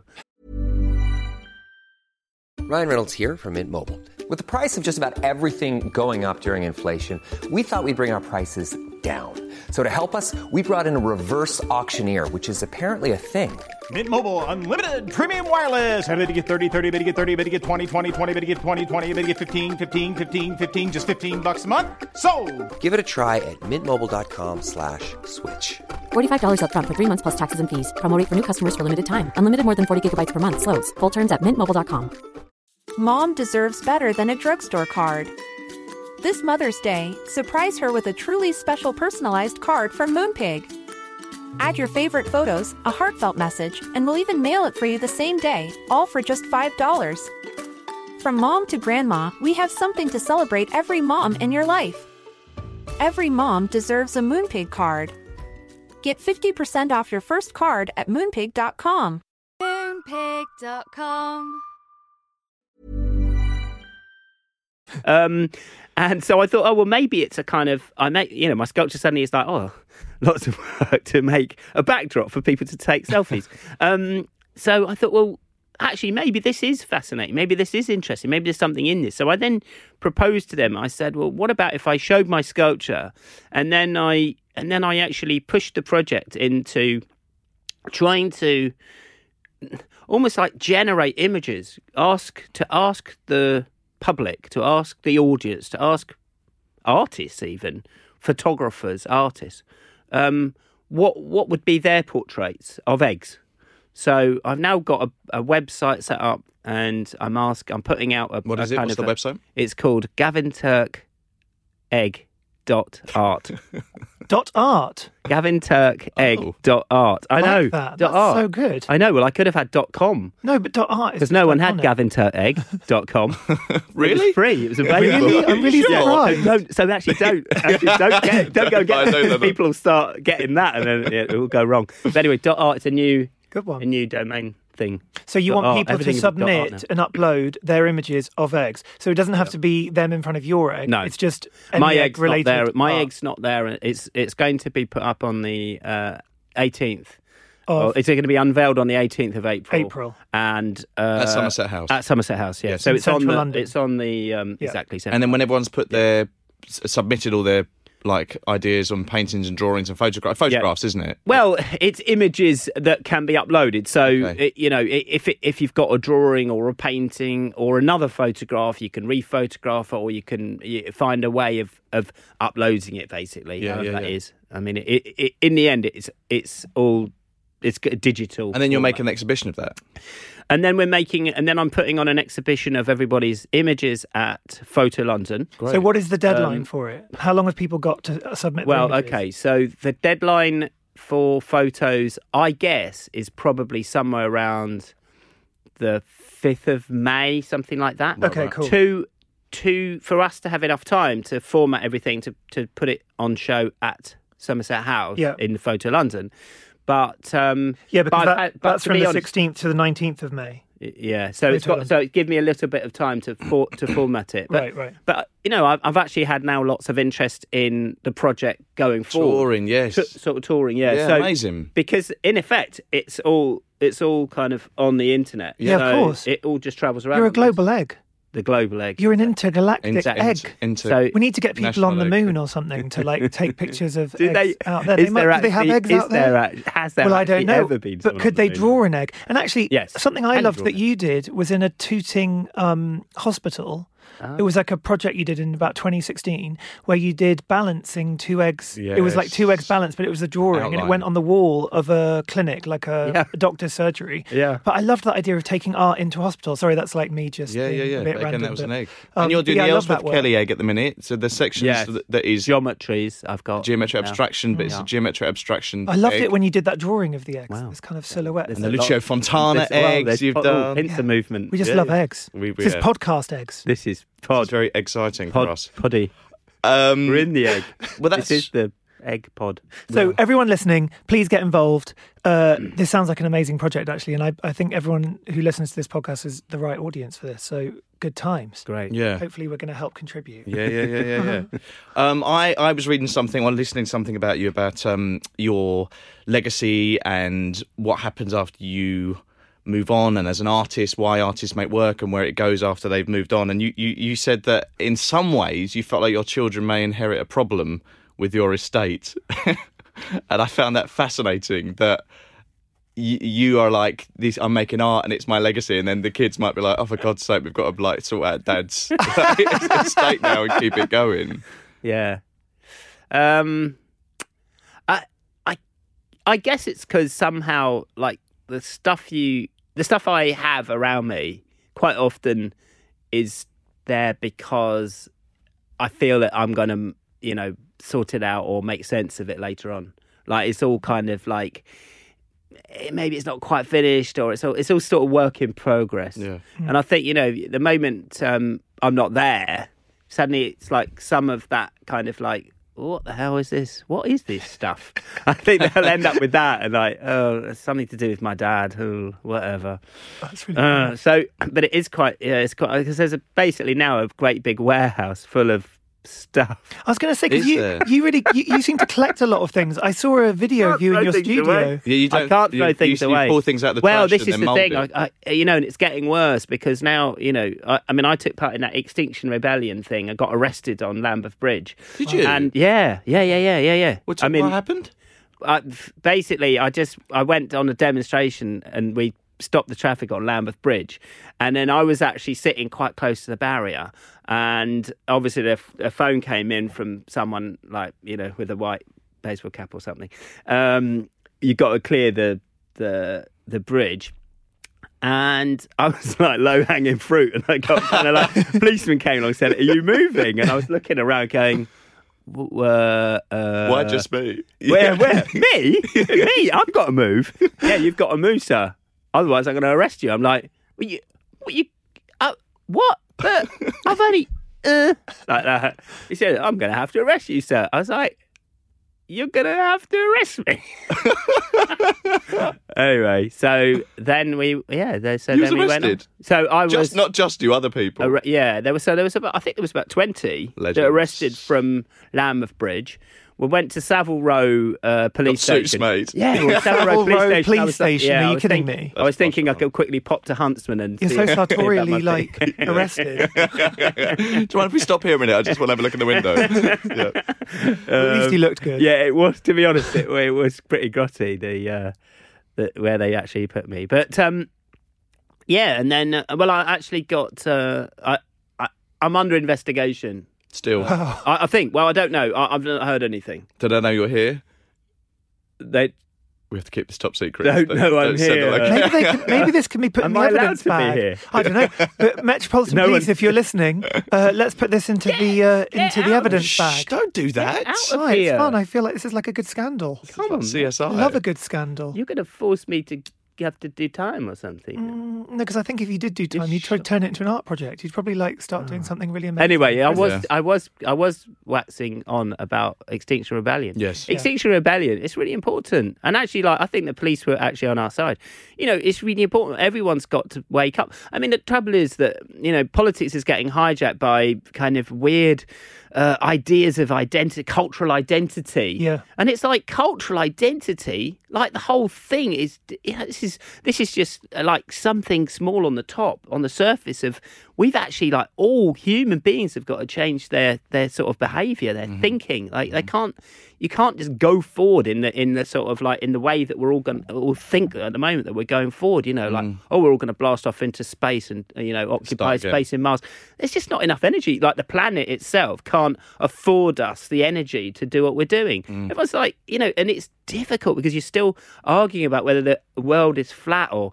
Speaker 6: Ryan Reynolds here from Mint Mobile. With the price of just about everything going up during inflation, we thought we'd bring our prices down. So to help us, we brought in a reverse auctioneer, which is apparently a thing.
Speaker 7: Mint Mobile Unlimited Premium Wireless. How to get 30, 30, bit to get 30, bit to get 20, 20, 20, bit to get 20, 20, bit to get 15, 15, 15, 15, just $15 a month? Sold!
Speaker 6: Give it a try at mintmobile.com/switch.
Speaker 8: $45 up front for 3 months plus taxes and fees. Promo rate for new customers for limited time. Unlimited more than 40 gigabytes per month. Slows full terms at mintmobile.com.
Speaker 9: Mom deserves better than a drugstore card. This Mother's Day, surprise her with a truly special personalized card from Moonpig. Add your favorite photos, a heartfelt message, and we'll even mail it for you the same day, all for just $5. From mom to grandma, we have something to celebrate every mom in your life. Every mom deserves a Moonpig card. Get 50% off your first card at moonpig.com.
Speaker 2: Moonpig.com.
Speaker 5: And so I thought, oh, well, maybe it's a kind of, my sculpture suddenly is like, oh, lots of work to make a backdrop for people to take selfies. So I thought, well, actually, maybe this is fascinating. Maybe this is interesting. Maybe there's something in this. So I then proposed to them. I said, well, what about if I showed my sculpture and then I actually pushed the project into trying to almost like generate images, ask the public, to ask the audience, to ask artists, even photographers, artists, what would be their portraits of eggs. So I've now got a website set up, and I'm putting out a
Speaker 3: what is it? What's the website?
Speaker 5: It's called GavinTurkEgg.art.
Speaker 4: .art.
Speaker 5: GavinTurkEgg.art. I know.
Speaker 4: That's
Speaker 5: art.
Speaker 4: so good.
Speaker 5: I know. Well, I could have had .com.
Speaker 4: No, but .art is
Speaker 5: because no one had GavinTurkEgg.com.
Speaker 3: Really?
Speaker 5: It was free. It was available.
Speaker 4: Really? I'm really surprised.
Speaker 5: Don't go get it. People will start getting that, and then it will go wrong. But anyway, .art is a new domain thing.
Speaker 4: So you want people to submit and upload their images of eggs. So it doesn't have to be them in front of your egg.
Speaker 5: No,
Speaker 4: it's just
Speaker 5: my egg's
Speaker 4: related.
Speaker 5: Not there. My egg's not there. It's going to be put up on the 18th. It's going to be unveiled on the 18th of April. And
Speaker 3: at Somerset House.
Speaker 5: At Somerset House, yeah.
Speaker 3: Yes.
Speaker 5: So it's on
Speaker 4: London.
Speaker 5: It's on the exactly.
Speaker 3: And then when everyone's put their submitted all their like ideas on paintings and drawings and photographs, isn't it?
Speaker 5: Well, it's images that can be uploaded. So, if you've got a drawing or a painting or another photograph, you can rephotograph it, or you can find a way of uploading it, basically. That is. I mean, it in the end, it's digital.
Speaker 3: And then you're making an exhibition of that.
Speaker 5: And then I'm putting on an exhibition of everybody's images at Photo London.
Speaker 4: Great. So what is the deadline for it? How long have people got to submit their images?
Speaker 5: Okay, so the deadline for photos, I guess, is probably somewhere around the 5th of May, something like that.
Speaker 4: Okay, cool.
Speaker 5: For us to have enough time to format everything, to put it on show at Somerset House in Photo London. But that's from the
Speaker 4: 16th to the 19th of May.
Speaker 5: Yeah, so it give me a little bit of time to format it. But,
Speaker 4: right.
Speaker 5: But I've actually had now lots of interest in the project going forward.
Speaker 3: Touring, yes.
Speaker 5: Sort of touring, yeah.
Speaker 3: Yeah,
Speaker 5: so,
Speaker 3: amazing.
Speaker 5: Because in effect, it's all kind of on the internet.
Speaker 4: Yeah,
Speaker 5: so
Speaker 4: of course.
Speaker 5: It all just travels around.
Speaker 4: You're a global egg.
Speaker 5: The global egg.
Speaker 4: You're an intergalactic egg.
Speaker 5: So
Speaker 4: we need to get people on the
Speaker 3: egg.
Speaker 4: moon or something to like take pictures of
Speaker 5: Do
Speaker 4: eggs
Speaker 5: they,
Speaker 4: out there.
Speaker 5: do
Speaker 4: they have eggs out there?
Speaker 5: Has there
Speaker 4: Well, I don't
Speaker 5: actually
Speaker 4: know.
Speaker 5: ever been
Speaker 4: But
Speaker 5: someone
Speaker 4: could
Speaker 5: on the
Speaker 4: they
Speaker 5: moon?
Speaker 4: draw an egg? And actually,
Speaker 5: Yes.
Speaker 4: something I
Speaker 5: Can
Speaker 4: loved
Speaker 5: draw
Speaker 4: that
Speaker 5: an
Speaker 4: you did was in a Tooting hospital.
Speaker 5: Ah.
Speaker 4: It was like a project you did in about 2016 where you did balancing 2 eggs. It was like 2 eggs balanced, but it was a drawing and it
Speaker 3: Outline.
Speaker 4: went on the wall of a clinic, like a doctor's surgery.
Speaker 5: Yeah.
Speaker 4: But I loved that idea of taking art into hospital. Sorry, that's like me just being a bit
Speaker 3: Again,
Speaker 4: random.
Speaker 3: that was
Speaker 4: but,
Speaker 3: an egg. And you're doing
Speaker 4: yeah,
Speaker 3: the
Speaker 4: I love that
Speaker 3: Ellsworth
Speaker 4: work.
Speaker 3: Kelly egg at the minute. So the sections
Speaker 5: Yes.
Speaker 3: that is
Speaker 5: Geometries I've got.
Speaker 3: geometric
Speaker 5: now.
Speaker 3: abstraction, but it's
Speaker 5: Yeah.
Speaker 3: a geometric abstraction.
Speaker 4: I loved
Speaker 3: egg.
Speaker 4: it when you did that drawing of the eggs.
Speaker 5: Wow.
Speaker 4: This kind of silhouette.
Speaker 5: There's
Speaker 3: And the
Speaker 5: a lot-
Speaker 3: Lucio Fontana eggs
Speaker 5: there's
Speaker 3: you've done.
Speaker 5: Pincer movement.
Speaker 4: We just
Speaker 5: Yeah.
Speaker 4: love eggs.
Speaker 3: We-
Speaker 4: This is
Speaker 3: yeah.
Speaker 4: podcast eggs.
Speaker 5: This is
Speaker 3: It's
Speaker 5: pod.
Speaker 3: very exciting for us.
Speaker 5: Poddy.
Speaker 3: Um,
Speaker 5: We're in the egg.
Speaker 3: Well, that's
Speaker 5: This is the egg pod.
Speaker 4: So everyone listening, please get involved. This sounds like an amazing project, actually, and I think everyone who listens to this podcast is the right audience for this. So good times.
Speaker 5: Great.
Speaker 3: yeah.
Speaker 4: Hopefully, we're going to help contribute.
Speaker 3: Yeah. I was reading something or listening to something about you about your legacy and what happens after you move on, and as an artist, why artists make work and where it goes after they've moved on. And you said that in some ways you felt like your children may inherit a problem with your estate. And I found that fascinating that you are like, this, I'm making art and it's my legacy, and then the kids might be like, oh, for God's sake, we've got to like sort out Dad's estate now and keep it going.
Speaker 5: Yeah. I guess it's because somehow, like, the stuff I have around me quite often is there because I feel that I'm going to, sort it out or make sense of it later on. Like, it's all kind of like, maybe it's not quite finished, or it's all sort of work in progress.
Speaker 3: Yeah.
Speaker 5: And I think, the moment I'm not there, suddenly it's like some of that kind of like, what the hell is this? What is this stuff? I think they'll end up with that and like, oh, it's something to do with my dad, whatever.
Speaker 4: That's really cool.
Speaker 5: So, but it is quite, because there's basically now a great big warehouse full of stuff.
Speaker 4: I was going to say, because
Speaker 3: Is there?
Speaker 4: you seem to collect a lot of things. I saw a video of you in your
Speaker 5: throw things
Speaker 4: studio.
Speaker 5: away.
Speaker 3: Yeah, you
Speaker 5: I
Speaker 3: don't,
Speaker 5: can't throw things
Speaker 3: you
Speaker 5: away.
Speaker 3: pull things out of the
Speaker 5: well,
Speaker 3: trash
Speaker 5: this
Speaker 3: and
Speaker 5: is
Speaker 3: then
Speaker 5: the
Speaker 3: mould
Speaker 5: thing.
Speaker 3: it.
Speaker 5: And it's getting worse because now, I took part in that Extinction Rebellion thing. I got arrested on Lambeth Bridge.
Speaker 3: Did you?
Speaker 5: And yeah.
Speaker 3: What
Speaker 5: what
Speaker 3: happened?
Speaker 5: Basically, I went on a demonstration and we stopped the traffic on Lambeth Bridge, and then I was actually sitting quite close to the barrier, and obviously a phone came in from someone like with a white baseball cap or something. You got to clear the bridge. And I was like low hanging fruit, and I got kind of like policeman came along and said, "Are you moving?" And I was looking around going,
Speaker 3: Why just me?
Speaker 5: Where? Me? Me? I've got to move. Yeah, you've got to move, sir. Otherwise, I'm going to arrest you. I'm like, what? But I've only, like that. He said, I'm going to have to arrest you, sir. I was like, you're going to have to arrest me. Anyway, so then we went
Speaker 3: arrested?
Speaker 5: on. So I was
Speaker 3: Not just you, other people.
Speaker 5: there was about, I think there was about 20 that
Speaker 3: Legends.
Speaker 5: arrested from Lambeth Bridge. We went to Savile Row police
Speaker 3: Got suits
Speaker 5: station.
Speaker 3: made.
Speaker 5: Yeah, we went to
Speaker 4: Savile Row
Speaker 5: I
Speaker 4: police
Speaker 5: was-
Speaker 4: station.
Speaker 5: yeah,
Speaker 4: Are
Speaker 5: I
Speaker 4: you
Speaker 5: was
Speaker 4: kidding
Speaker 5: thinking-
Speaker 4: me?
Speaker 5: I was thinking I could quickly pop to Huntsman and
Speaker 4: You're
Speaker 5: see
Speaker 4: so
Speaker 5: if that
Speaker 4: sartorially
Speaker 5: must
Speaker 4: like
Speaker 5: be-
Speaker 4: arrested.
Speaker 3: Do you mind if we stop here a minute? I just want to have a look in the window. Yeah.
Speaker 4: At least you looked good.
Speaker 5: Yeah, it was. To be honest, it was pretty grotty. The where they actually put me, but yeah, and then I actually got. I'm under investigation.
Speaker 3: Still,
Speaker 5: I think. Well, I don't know. I've not heard anything.
Speaker 3: did I know you're here?
Speaker 5: They
Speaker 3: We have to keep this top secret.
Speaker 5: Don't know I'm
Speaker 3: send it
Speaker 5: here.
Speaker 3: like-
Speaker 4: Maybe this can be put
Speaker 5: Am
Speaker 4: in the
Speaker 5: I allowed
Speaker 4: evidence
Speaker 5: to be
Speaker 4: bag.
Speaker 5: here?
Speaker 4: I don't know. But Metropolitan
Speaker 5: No
Speaker 4: Police,
Speaker 5: one-
Speaker 4: if you're listening, let's put this into the evidence
Speaker 3: Shh,
Speaker 4: bag.
Speaker 3: don't do that.
Speaker 5: out of
Speaker 4: Right, it's
Speaker 5: here.
Speaker 4: fun. I feel like this is like a good scandal.
Speaker 3: It's like CSI.
Speaker 4: I love a good scandal.
Speaker 5: You're going to force me to have to do time or something.
Speaker 4: No, because I think if you did do time, you'd try to turn it into an art project. You'd probably start doing something really amazing.
Speaker 5: Anyway, I was waxing on about Extinction Rebellion.
Speaker 3: Yes.
Speaker 5: Extinction Rebellion, it's really important. And actually, I think the police were actually on our side. It's really important. Everyone's got to wake up. I mean, the trouble is that, politics is getting hijacked by kind of weird ideas of identity, cultural identity.
Speaker 4: Yeah.
Speaker 5: And it's like cultural identity, like the whole thing is, this is just like something small on the top, on the surface of, we've actually, like, all human beings have got to change their sort of behaviour, their thinking. Like you can't just go forward in the sort of like in the way that we're all going to all think at the moment that we're going forward. Like, we're all going to blast off into space and occupy space in Mars. There's just not enough energy. Like, the planet itself can't afford us the energy to do what we're doing. Everyone's like, and it's difficult because you're still arguing about whether the world is flat or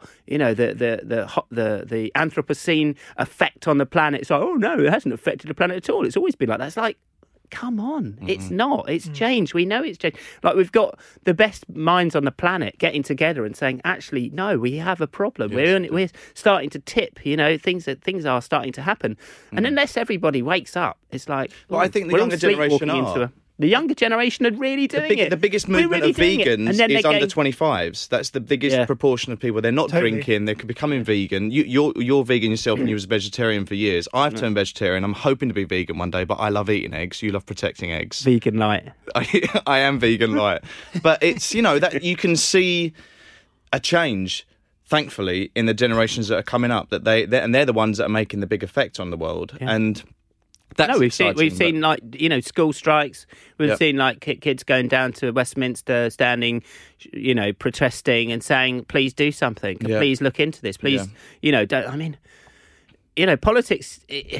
Speaker 5: the Anthropocene effect on the planet. It's like, oh no, it hasn't affected the planet at all. It's always been like that. It's like, come on, it's not. It's changed. We know it's changed. Like, we've got the best minds on the planet getting together and saying, actually, no, we have a problem. Yes. We're starting to tip. Things are starting to happen. And unless everybody wakes up, it's like,
Speaker 3: I think the younger generation are.
Speaker 5: The younger generation are really doing it.
Speaker 3: The biggest movement of vegans is under 25s. That's the biggest proportion of people. They're not drinking. They're becoming vegan. You're vegan yourself, and you was a vegetarian for years. I've turned vegetarian. I'm hoping to be vegan one day, but I love eating eggs. You love protecting eggs.
Speaker 5: Vegan light.
Speaker 3: I am vegan light. But it's, that you can see a change, thankfully, in the generations that are coming up. That they're the ones that are making the big effect on the world. Yeah. And we've seen like school strikes. We've seen like kids going down to Westminster, standing, protesting and saying, "Please do something. Please look into this. Please, don't." I mean, politics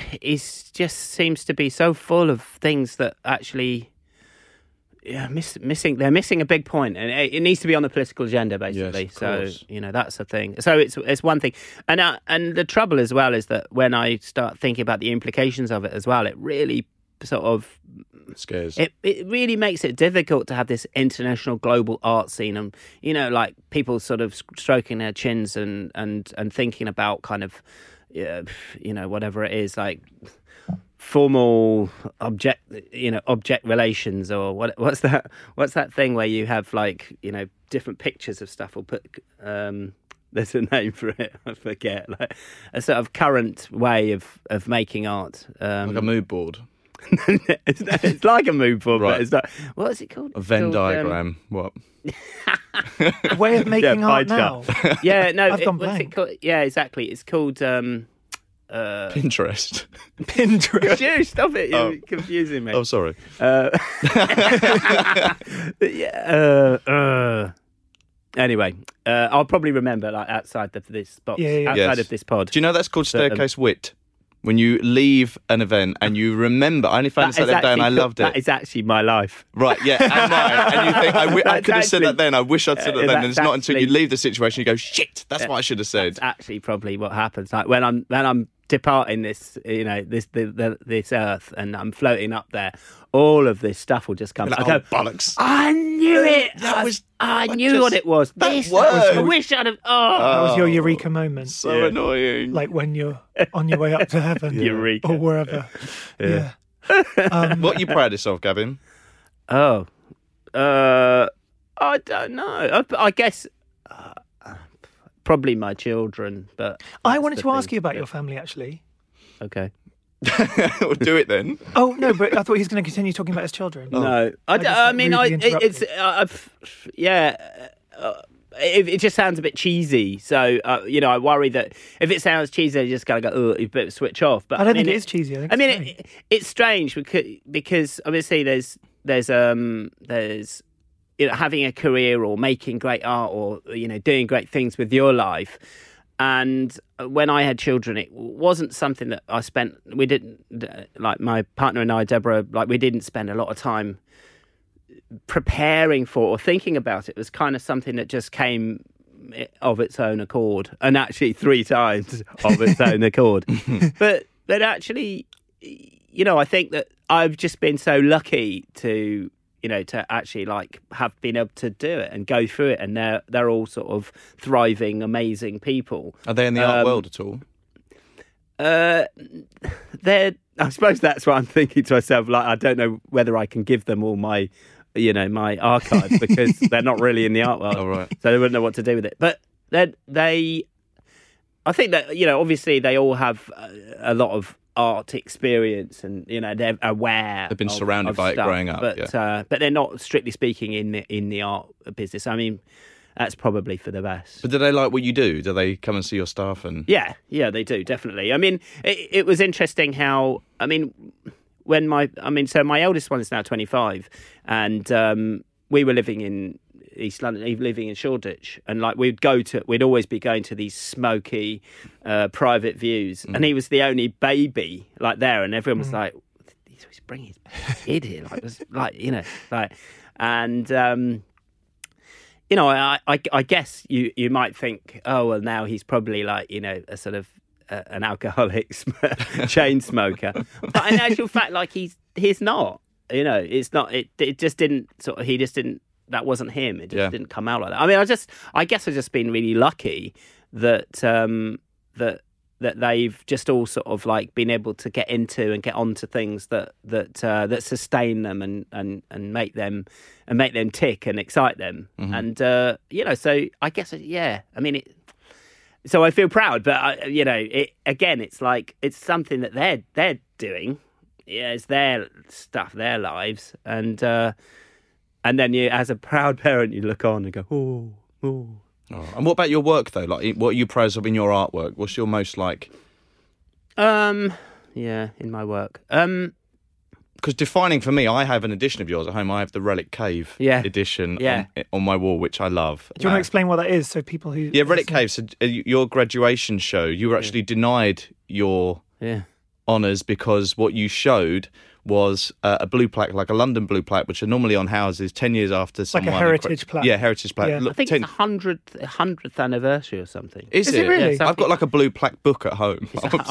Speaker 3: seems to be so full of things that actually. Yeah, they're missing a big point, and it needs to be on the political agenda, basically. Yes, of course.
Speaker 5: So that's the thing. So it's one thing, and the trouble as well is that when I start thinking about the implications of it as well, it really sort of
Speaker 3: scares.
Speaker 5: It really makes it difficult to have this international global art scene, and like people sort of stroking their chins and thinking about kind of whatever it is, like formal object relations, or what's that thing where you have like different pictures of stuff, or put there's a name for it, I forget, like a sort of current way of making art,
Speaker 3: like a mood board.
Speaker 5: It's like a mood board,
Speaker 3: right.
Speaker 5: But it's not. What is it called?
Speaker 3: A Venn diagram. What?
Speaker 4: A way of making art now.
Speaker 5: Yeah, no.
Speaker 4: I've gone
Speaker 5: what's
Speaker 4: blank.
Speaker 5: it called? Yeah, exactly. It's called.
Speaker 3: Pinterest.
Speaker 5: Dude, stop it! You're confusing me.
Speaker 3: Oh, sorry.
Speaker 5: Anyway, I'll probably remember like outside of this box, outside of this pod.
Speaker 3: Do you know that's called staircase wit? When you leave an event and you remember, I only found this out the other day and I loved it.
Speaker 5: That is actually my life.
Speaker 3: Right, yeah, and mine. And you think, I could have said that then, I wish I'd said that then. And it's not until you leave the situation you go, shit, that's what I should have said.
Speaker 5: That's actually probably what happens. Like when I'm departing this, this earth, and I'm floating up there, all of this stuff will just come.
Speaker 3: Like,
Speaker 5: I go,
Speaker 3: bollocks.
Speaker 5: I knew it. I knew what it was. I wish I'd have.
Speaker 4: That was your eureka moment.
Speaker 3: So annoying.
Speaker 4: Like when you're on your way up to heaven,
Speaker 5: Eureka.
Speaker 4: or wherever. Yeah.
Speaker 3: What are you proudest of, Gavin?
Speaker 5: I don't know. I guess. Probably my children, but
Speaker 4: I wanted to ask you about your family, actually.
Speaker 5: Okay.
Speaker 3: We'll do it then.
Speaker 4: Oh no, but I thought he was going to continue talking about his children.
Speaker 5: No, it just sounds a bit cheesy. So I worry that if it sounds cheesy, I just gotta go, you better switch off. But
Speaker 4: I don't think it is cheesy.
Speaker 5: It's strange because obviously there's having a career or making great art or doing great things with your life. And when I had children, it wasn't something that we didn't, like my partner and I, Deborah, like we didn't spend a lot of time preparing for or thinking about it. It was kind of something that just came of its own accord, and actually 3 times of its own accord. But actually, I think that I've just been so lucky to to actually like have been able to do it and go through it, and they're all sort of thriving, amazing people.
Speaker 3: Are they in the art world at all?
Speaker 5: I suppose that's what I'm thinking to myself. Like, I don't know whether I can give them all my, my archive because they're not really in the art world.
Speaker 3: Oh, right.
Speaker 5: So they wouldn't know what to do with it. But I think that, obviously they all have a lot of art experience, and they're aware.
Speaker 3: They've been surrounded by
Speaker 5: stuff,
Speaker 3: it growing up,
Speaker 5: but they're not strictly speaking in the art business. I mean, that's probably for the best.
Speaker 3: But do they like what you do? Do they come and see your stuff? And
Speaker 5: yeah, they do, definitely. I mean, it was interesting how, so my eldest one is now 25, and we were living in East London, living in Shoreditch, and like we'd always be going to these smoky private views, and he was the only baby like there, and everyone was like, he's bringing his kid here, and I guess you might think, oh well, now he's probably like a sort of an alcoholic chain smoker, but in actual fact, like he's not. It's not. It just didn't he just didn't. That wasn't him. It just didn't come out like that. I mean, I guess I've just been really lucky that that they've just all sort of like been able to get into and get onto things that sustain them and make them tick and excite them. Mm-hmm. And so I guess I mean, so I feel proud, but it's like it's something that they're doing. Yeah, it's their stuff, their lives, and then you, as a proud parent, you look on and go, oh. Oh.
Speaker 3: And what about your work, though? Like, what are you proud of in your artwork? What's your most like?
Speaker 5: In my work.
Speaker 3: Because defining for me, I have an edition of yours at home. I have the Relic Cave edition on my wall, which I love.
Speaker 4: Do you want to explain what that is, so people who...
Speaker 3: Yeah, Relic Cave. So your graduation show, you were actually denied your honours because what you showed was a blue plaque, like a London blue plaque, which are normally on houses 10 years after someone...
Speaker 4: Like a heritage plaque.
Speaker 3: Yeah, heritage plaque.
Speaker 4: Yeah.
Speaker 5: I think it's 100th anniversary or something.
Speaker 3: Is
Speaker 4: it really?
Speaker 3: I've got like a blue plaque book at home.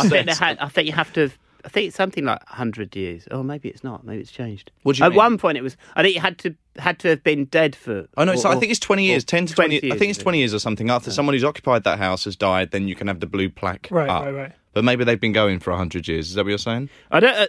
Speaker 5: I think you have to... I think it's something like 100 years. Oh, maybe it's not. Maybe it's changed.
Speaker 3: What do you mean?
Speaker 5: At one point, it was... I think you had to have been dead for...
Speaker 3: Oh, no, I think it's 20 years, 10 to 20
Speaker 5: years.
Speaker 3: I think it's 20 years or something. After someone who's occupied that house has died, then you can have the blue plaque up.
Speaker 4: Right.
Speaker 3: But maybe they've been going for 100 years. Is that what you're saying?
Speaker 5: I don't...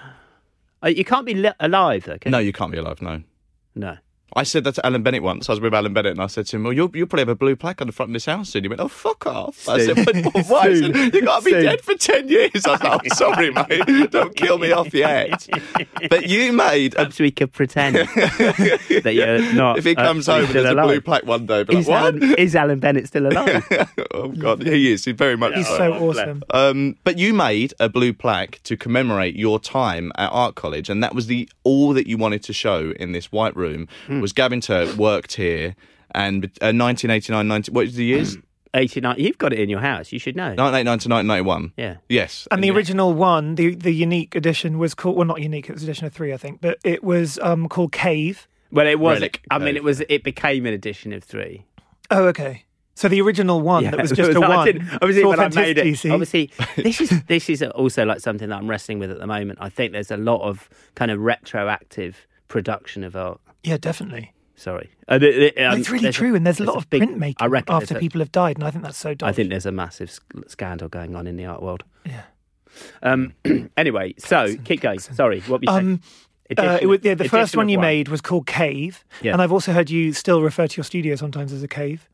Speaker 5: you can't be alive, though, can you?
Speaker 3: No, you can't be alive, no.
Speaker 5: No.
Speaker 3: I said that to Alan Bennett once. I was with Alan Bennett and I said to him, well, you'll probably have a blue plaque on the front of this house soon. He went, oh, fuck off. I said, but why? He said, you've got to be dead for 10 years. I was like, oh, sorry, mate. Don't kill me off yet. But you made...
Speaker 5: Perhaps we could pretend that you're not...
Speaker 3: If he comes home and there's a blue plaque one day, be like, what?
Speaker 5: Is Alan Bennett still alive?
Speaker 3: Oh, God, he is. He's very much
Speaker 4: He's so awesome.
Speaker 3: But you made a blue plaque to commemorate your time at art college, and that was all that you wanted to show in this white room was Gavin Turk worked here, and 1989, what is the years?
Speaker 5: 89. You've got it in your house. You should know.
Speaker 3: 1989 to 1991.
Speaker 5: Yeah.
Speaker 3: Yes.
Speaker 4: And the original one, the unique edition was called... Well, not unique. It was edition of 3, I think. But it was called Cave.
Speaker 5: Well, it was...
Speaker 3: Relic
Speaker 5: I mean, it became an edition of 3.
Speaker 4: Oh, okay. So the original one that was just a one.
Speaker 5: Obviously, when I made it,
Speaker 4: see?
Speaker 5: obviously, this is also like something that I'm wrestling with at the moment. I think there's a lot of kind of retroactive production of art.
Speaker 4: Yeah, definitely.
Speaker 5: Sorry.
Speaker 4: It's really true, and there's a lot of printmaking after people have died, and I think that's so dodgy.
Speaker 5: I think there's a massive scandal going on in the art world.
Speaker 4: Yeah.
Speaker 5: Anyway, so keep going. Sorry, what were you saying?
Speaker 4: The first one you made was called Cave, and I've also heard you still refer to your studio sometimes as a cave.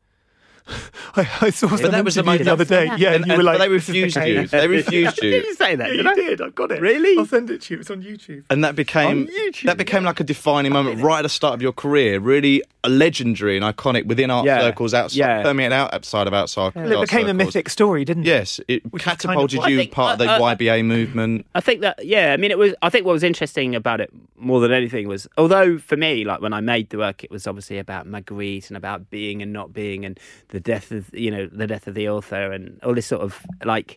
Speaker 4: I saw some interview the other day. Yeah, and you were like,
Speaker 3: they refused you. They refused you.
Speaker 5: Did you say that?
Speaker 4: Yeah, you did. I've got it.
Speaker 5: Really?
Speaker 4: I'll send it to you. It's on YouTube.
Speaker 3: And that became like a defining moment right at the start of your career. Really legendary and iconic within art circles, permeated outside of outside.
Speaker 4: It became a mythic story, didn't it?
Speaker 3: Yes, it catapulted you part of the YBA movement.
Speaker 5: I think that. Yeah, I mean, it was. I think what was interesting about it more than anything was, although for me, like when I made the work, it was obviously about Magritte and about being and not being and the death of the author and all this sort of like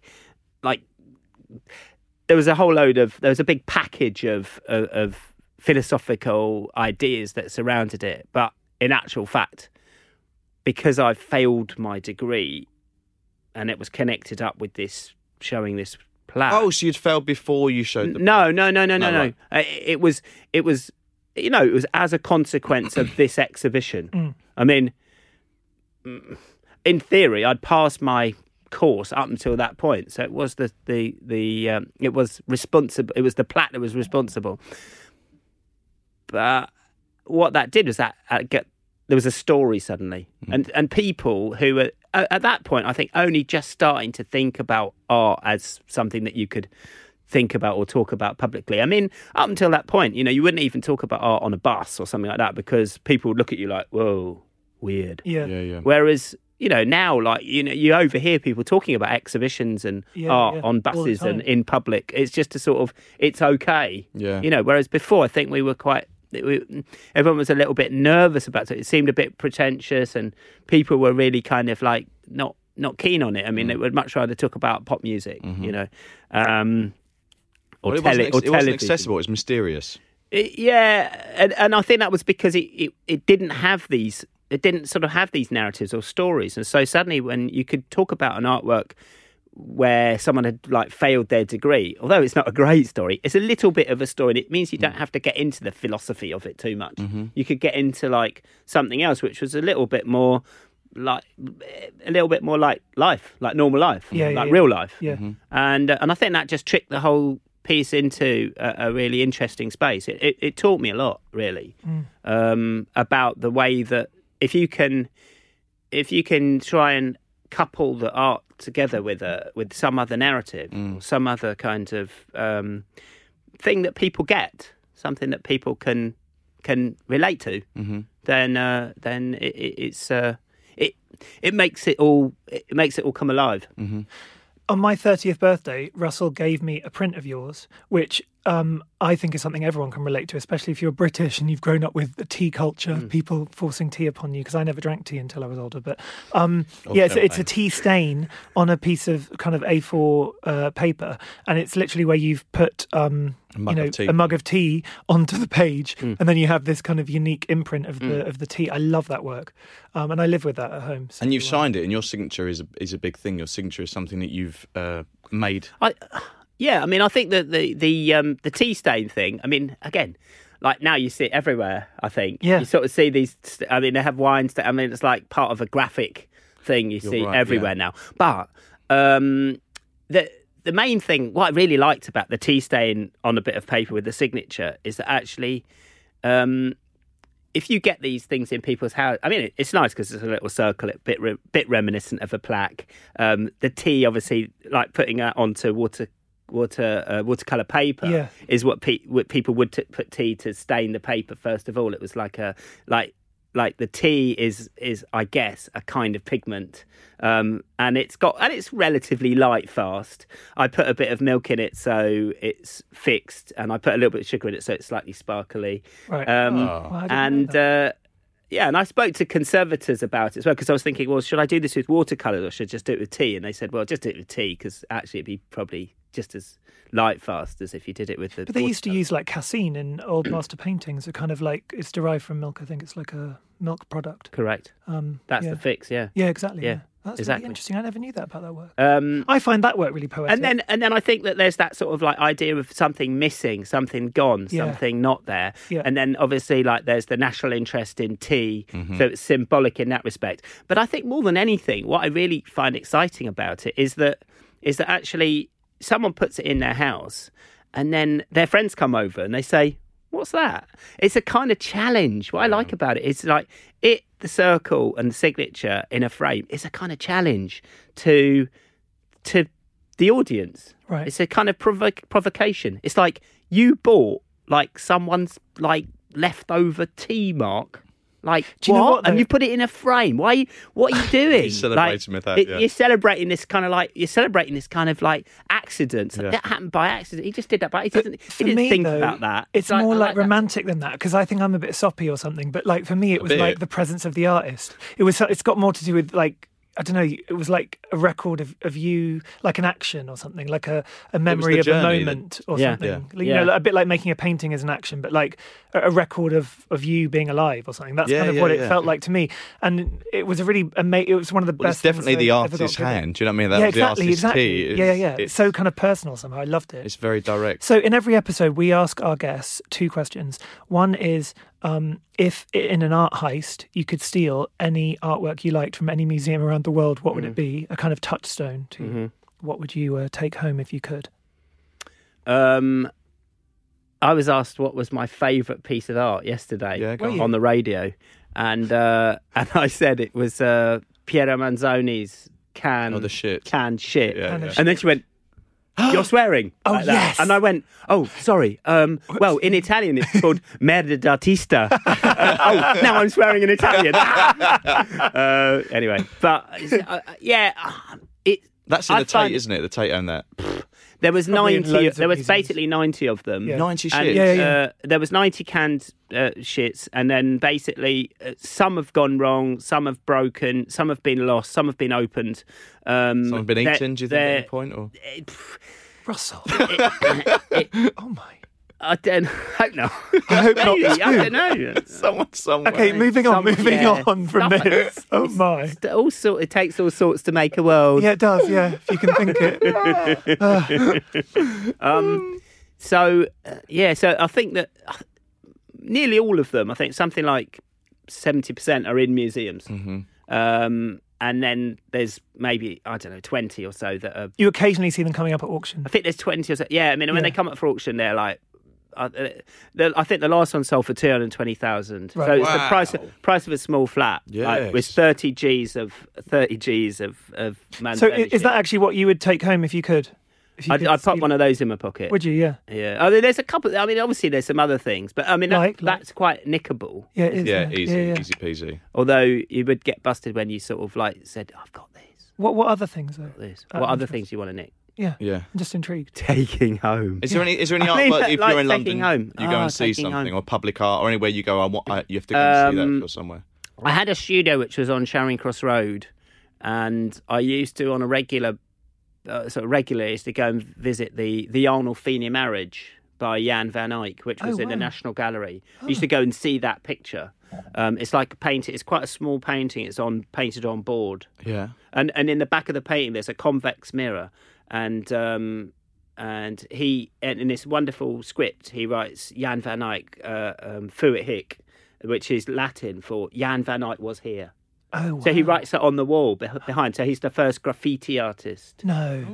Speaker 5: there was a big package of philosophical ideas that surrounded it, but in actual fact, because I failed my degree and it was connected up with this showing this plaque.
Speaker 3: Oh, so you'd failed before you showed the
Speaker 5: No.
Speaker 3: Right.
Speaker 5: It was it was as a consequence of this exhibition. I mean, in theory, I'd passed my course up until that point, so it was it was responsible. It was the plaque that was responsible. But what that did was that there was a story suddenly, and people who were at that point, I think, only just starting to think about art as something that you could think about or talk about publicly. I mean, up until that point, you wouldn't even talk about art on a bus or something like that because people would look at you like, "Whoa, weird."
Speaker 3: Yeah.
Speaker 5: Whereas, now, like, you overhear people talking about exhibitions and art on buses and in public. It's just a sort of, it's okay.
Speaker 3: Yeah.
Speaker 5: Whereas before, I think we were everyone was a little bit nervous about it. It seemed a bit pretentious, and people were really kind of like not keen on it. I mean, they would much rather talk about pop music, or
Speaker 3: it wasn't accessible. It was mysterious.
Speaker 5: And I think that was because it didn't have these. It didn't sort of have these narratives or stories, and so suddenly, when you could talk about an artwork where someone had like failed their degree, although it's not a great story, it's a little bit of a story, and it means you don't have to get into the philosophy of it too much. You could get into like something else, which was a little bit more like life, like normal life, real life. And I think that just tricked the whole piece into a really interesting space. It taught me a lot, really, about the way that if you can try and couple the art together with some other narrative, or some other kind of thing that people get, something that people can relate to, then it makes it all come alive.
Speaker 4: On my 30th birthday, Russell gave me a print of yours, which I think is something everyone can relate to, especially if you're British and you've grown up with the tea culture, people forcing tea upon you, because I never drank tea until I was older. But it's a tea stain on a piece of kind of A4 paper, and it's literally where you've put a mug of tea onto the page, and then you have this kind of unique imprint of the tea. I love that work, and I live with that at home. So,
Speaker 3: and you've signed it, and your signature is a big thing. Your signature is something that you've made.
Speaker 5: I mean, I think that the tea stain thing, I mean, again, like now you see it everywhere, I think. Yeah. You sort of see these, I mean, they have wines, I mean, it's like part of a graphic thing you see everywhere now. But the main thing, what I really liked about the tea stain on a bit of paper with the signature is that actually, if you get these things in people's house, I mean, it's nice because it's a little circle, a bit reminiscent of a plaque. The tea, obviously, like putting that onto watercolor paper is what people would put tea to stain the paper. First of all, it was like the tea is I guess a kind of pigment, and it's relatively light fast. I put a bit of milk in it so it's fixed, and I put a little bit of sugar in it so it's slightly sparkly. Right. And I spoke to conservators about it as well, because I was thinking, well, should I do this with watercolours or should I just do it with tea? And they said, well, just do it with tea, because actually it'd be probably just as light fast as if you did it with the.
Speaker 4: But they used to use like casein in old master paintings. It kind of like, it's derived from milk. I think it's like a milk product.
Speaker 5: Correct. That's the fix. Yeah.
Speaker 4: Yeah, exactly. Yeah. That's
Speaker 5: exactly
Speaker 4: really interesting. I never knew that about that work. I find that work really poetic.
Speaker 5: And then I think that there's that sort of like idea of something missing, something gone, something not there. Yeah. And then obviously like there's the national interest in tea, so it's symbolic in that respect. But I think more than anything, what I really find exciting about it is that actually someone puts it in their house, and then their friends come over and they say, what's that? It's a kind of challenge. What I like about it is like the circle and the signature in a frame is a kind of challenge to the audience. Right. It's a kind of provocation. It's like you bought like someone's like leftover tea mark. Like, do you know what? And you put it in a frame. What are you doing?
Speaker 3: You're celebrating with that,
Speaker 5: You're celebrating this kind of like accident. That happened by accident. He just did that, but he didn't think about that.
Speaker 4: It's more like romantic than that, because I think I'm a bit soppy or something. But like for me, it was like the presence of the artist. It's got more to do with like I don't know, it was like a record of you, like an action or something, like a memory of a moment or something. You know, a bit like making a painting is an action, but like a record of you being alive or something. That's kind of what it felt like to me. And it was a really amazing, it was one of the best.
Speaker 3: It's definitely the artist's hand. Do you know what I mean? That was the artist's key.
Speaker 4: It's so kind of personal somehow. I loved it.
Speaker 3: It's very direct.
Speaker 4: So in every episode, we ask our guests 2 questions. One is, if in an art heist you could steal any artwork you liked from any museum around the world, what would it be? A kind of touchstone to you. What would you take home if you could?
Speaker 5: I was asked what was my favourite piece of art yesterday on the radio, and I said it was Piero Manzoni's canned shit. And then she went, "You're swearing." Like yes. And I went, "Oh, sorry. Well, in Italian it's called merda d'artista." Oh, now I'm swearing in Italian. Anyway, but
Speaker 3: that's in the Tate, isn't it? The Tate owned that.
Speaker 5: There was 90. There was basically 90 of them.
Speaker 3: 90 shits.
Speaker 5: There was 90 canned shits, and then basically some have gone wrong, some have broken, some have been lost, some have been opened.
Speaker 3: Some have been eaten. Do you think at any point? Or
Speaker 4: Russell? Oh my!
Speaker 5: I don't know.
Speaker 4: I hope not.
Speaker 5: I don't know.
Speaker 3: Someone somewhere.
Speaker 4: Okay, moving on from this. Oh my!
Speaker 5: It takes all sorts to make a world.
Speaker 4: Yeah, it does. Yeah, if you can think
Speaker 5: it. So I think that nearly all of them, I think something like 70% are in museums. And then there's maybe, 20 or so that are...
Speaker 4: You occasionally see them coming up at auction.
Speaker 5: I think there's 20 or so. Yeah, I mean, when they come up for auction, they're like... I think the last one sold for 220,000.
Speaker 4: Right.
Speaker 5: So it's the price of a small flat.
Speaker 3: Yes.
Speaker 5: With 30 G's of Manzoni.
Speaker 4: So is that actually what you would take home if you could?
Speaker 5: I'd pop one of those in my pocket.
Speaker 4: Would you? Yeah.
Speaker 5: Yeah. I mean, there's a couple. I mean, obviously there's some other things, but I mean that's quite nickable.
Speaker 4: Yeah, it is.
Speaker 3: Yeah, easy peasy.
Speaker 5: Although you would get busted when you sort of like said, "I've got these."
Speaker 4: What other things though?
Speaker 5: What other things do you want to nick?
Speaker 4: Yeah.
Speaker 3: Yeah.
Speaker 4: I'm just intrigued.
Speaker 5: Taking home.
Speaker 3: Is there any artwork if you're in London, you go and see something, or public art, or anywhere you go, you have to go and see that if you're somewhere?
Speaker 5: I had a studio which was on Charing Cross Road, and I used to, on a regular, used to go and visit the Arnolfini Marriage by Jan van Eyck, which was in the National Gallery. I used to go and see that picture. It's like a painting. It's quite a small painting. It's painted on board.
Speaker 3: Yeah. And
Speaker 5: in the back of the painting, there's a convex mirror. And he, in this wonderful script, he writes Jan van Eyck, fuit hic, which is Latin for Jan van Eyck was here.
Speaker 4: Oh, wow.
Speaker 5: So he writes it on the wall behind. So he's the first graffiti artist.
Speaker 4: No.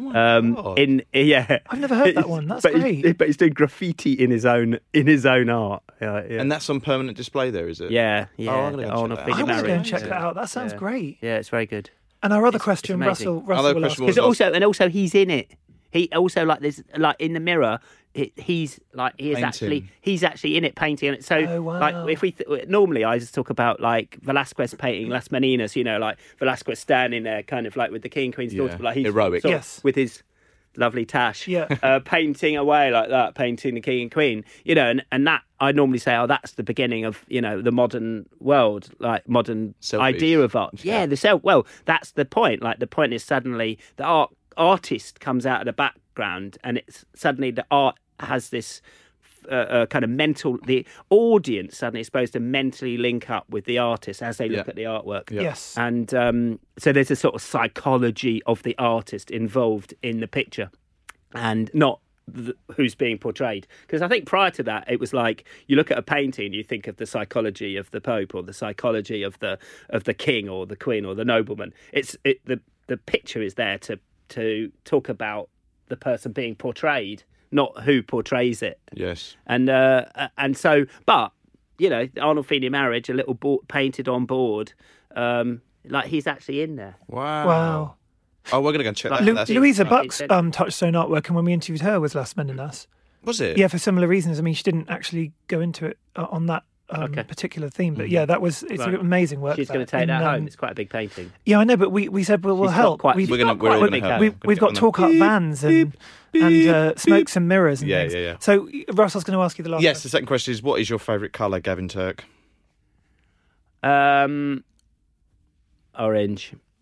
Speaker 5: I've
Speaker 4: never heard that one. That's great.
Speaker 5: But he's doing graffiti in his own art. Yeah.
Speaker 3: And that's on permanent display there, is it?
Speaker 5: Yeah.
Speaker 3: Oh, I'm going to go check that out.
Speaker 4: I want to go and check that out. That sounds great.
Speaker 5: Yeah, it's very good.
Speaker 4: And our other question, Russell will ask.
Speaker 5: Because also he's in it. He also in the mirror. He's actually in it painting it. So like if we normally I just talk about like Velasquez painting Las Meninas, like Velasquez standing there kind of like with the king and queen's daughter, but like he's
Speaker 3: heroic,
Speaker 5: with his lovely tash, painting away like that, painting the king and queen, and that I normally say, that's the beginning of the modern world, like modern
Speaker 3: Selfies.
Speaker 5: idea of art. Yeah, that's the point. Like the point is suddenly the artist comes out of the background, and it's suddenly the art has this kind of the audience suddenly is supposed to mentally link up with the artist as they look at the artwork.
Speaker 4: Yes.
Speaker 5: And so there's a sort of psychology of the artist involved in the picture, and not who's being portrayed. Because I think prior to that, it was like you look at a painting, you think of the psychology of the Pope or the psychology of the king or the queen or the nobleman. The picture is there to talk about the person being portrayed, not who portrays it.
Speaker 3: Yes.
Speaker 5: And so, but Arnolfini Marriage, a little painted on board, like he's actually in there.
Speaker 4: Wow.
Speaker 3: Oh, we're going to go and check that.
Speaker 4: Louisa Buck's touchstone artwork, and when we interviewed her, was Las Meninas.
Speaker 3: Was it?
Speaker 4: Yeah, for similar reasons. I mean, she didn't actually go into it on that particular theme, but it's amazing work.
Speaker 5: She's going to take that home. It's quite a big painting.
Speaker 4: Yeah, I know, but we said we'll help.
Speaker 3: We've
Speaker 4: got talk art vans and smokes and mirrors and things.
Speaker 3: Yeah.
Speaker 4: So Russell's going to ask you the last.
Speaker 3: Yes, the second question is, what is your favourite colour, Gavin Turk?
Speaker 5: Orange.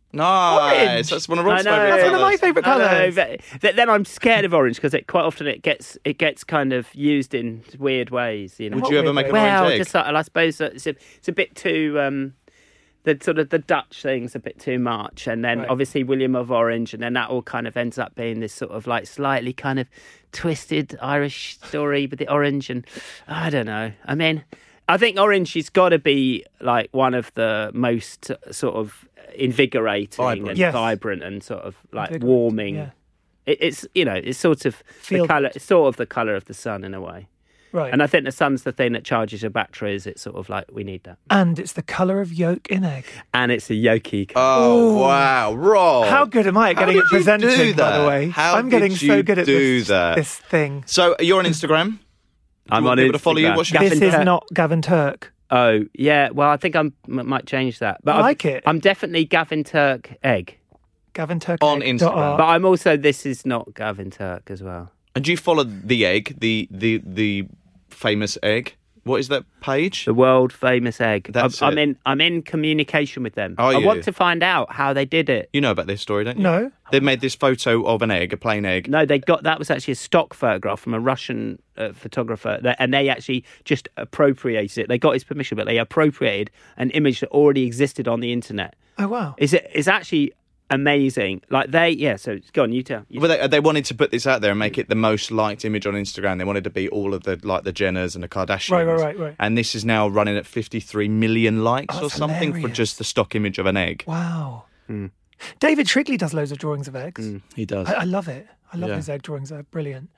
Speaker 3: Nice.
Speaker 4: Orange.
Speaker 3: That's one of Rob's
Speaker 5: I know.
Speaker 3: favourite
Speaker 4: That's one of my
Speaker 3: colours.
Speaker 4: favourite
Speaker 5: I know,
Speaker 4: colours.
Speaker 5: but then I'm scared of orange because quite often it gets kind of used in weird ways. You know.
Speaker 3: Would you ever make an
Speaker 5: Well,
Speaker 3: orange egg?
Speaker 5: just I suppose that it's a bit too. The sort of the Dutch thing's a bit too much, and then
Speaker 4: Right.
Speaker 5: obviously William of Orange, and then that all kind of ends up being this sort of like slightly kind of twisted Irish story with the orange, and I don't know. I mean, I think orange has got to be like one of the most sort of invigorating
Speaker 3: Vibrant.
Speaker 5: and
Speaker 4: Yes.
Speaker 5: vibrant and sort of like
Speaker 4: Invigorating,
Speaker 5: warming.
Speaker 4: yeah.
Speaker 5: It's it's sort of
Speaker 4: Feel
Speaker 5: the colour,
Speaker 4: good.
Speaker 5: it's sort of the colour of the sun in a way.
Speaker 4: Right.
Speaker 5: And I think the sun's the thing that charges your batteries. It's sort of like we need that,
Speaker 4: And it's the colour of yolk in egg.
Speaker 5: and it's a yolky colour.
Speaker 3: Oh, wow. Rob.
Speaker 4: How good am I at
Speaker 3: How
Speaker 4: getting
Speaker 3: did
Speaker 4: it
Speaker 3: you
Speaker 4: presented,
Speaker 3: do
Speaker 4: by
Speaker 3: that?
Speaker 4: the way?
Speaker 3: How
Speaker 4: I'm getting
Speaker 3: did
Speaker 4: so
Speaker 3: you
Speaker 4: good at
Speaker 3: do
Speaker 4: this,
Speaker 3: that?
Speaker 4: this thing.
Speaker 3: So you're on Instagram?
Speaker 5: I'm
Speaker 3: want
Speaker 5: on
Speaker 3: people to follow you?
Speaker 5: Instagram.
Speaker 3: What's your-
Speaker 4: This is
Speaker 5: Turk.
Speaker 4: not Gavin Turk.
Speaker 5: Oh yeah, well I think I might change that. But
Speaker 4: I like it.
Speaker 5: I'm definitely Gavin Turk egg,
Speaker 4: Gavin Turk
Speaker 3: On
Speaker 4: egg
Speaker 3: Instagram.
Speaker 4: dot art.
Speaker 5: but I'm also This Is Not Gavin Turk as well.
Speaker 3: And do you follow the egg, the famous egg? What is that page?
Speaker 5: The world famous egg.
Speaker 3: That's
Speaker 5: I'm
Speaker 3: it.
Speaker 5: in communication with them.
Speaker 3: Are
Speaker 5: I
Speaker 3: you?
Speaker 5: want to find out how they did it.
Speaker 3: You know about this story, don't you?
Speaker 4: No.
Speaker 3: They made this photo of an egg, a plain egg.
Speaker 5: No, that was actually a stock photograph from a Russian photographer, and they actually just appropriated it. They got his permission, but they appropriated an image that already existed on the internet.
Speaker 4: Oh, wow.
Speaker 5: It's actually amazing. Like so go on, you tell.
Speaker 3: Well, they wanted to put this out there and make it the most liked image on Instagram. They wanted to be all of the Jenners and the Kardashians.
Speaker 4: Right.
Speaker 3: And this is now running at 53 million likes
Speaker 4: Oh,
Speaker 3: or
Speaker 4: that's
Speaker 3: something for
Speaker 4: hilarious.
Speaker 3: just the stock image of an egg.
Speaker 4: Wow. David Shrigley does loads of drawings of eggs.
Speaker 3: He does.
Speaker 4: I love it. I love
Speaker 3: Yeah.
Speaker 4: his egg drawings. They're brilliant.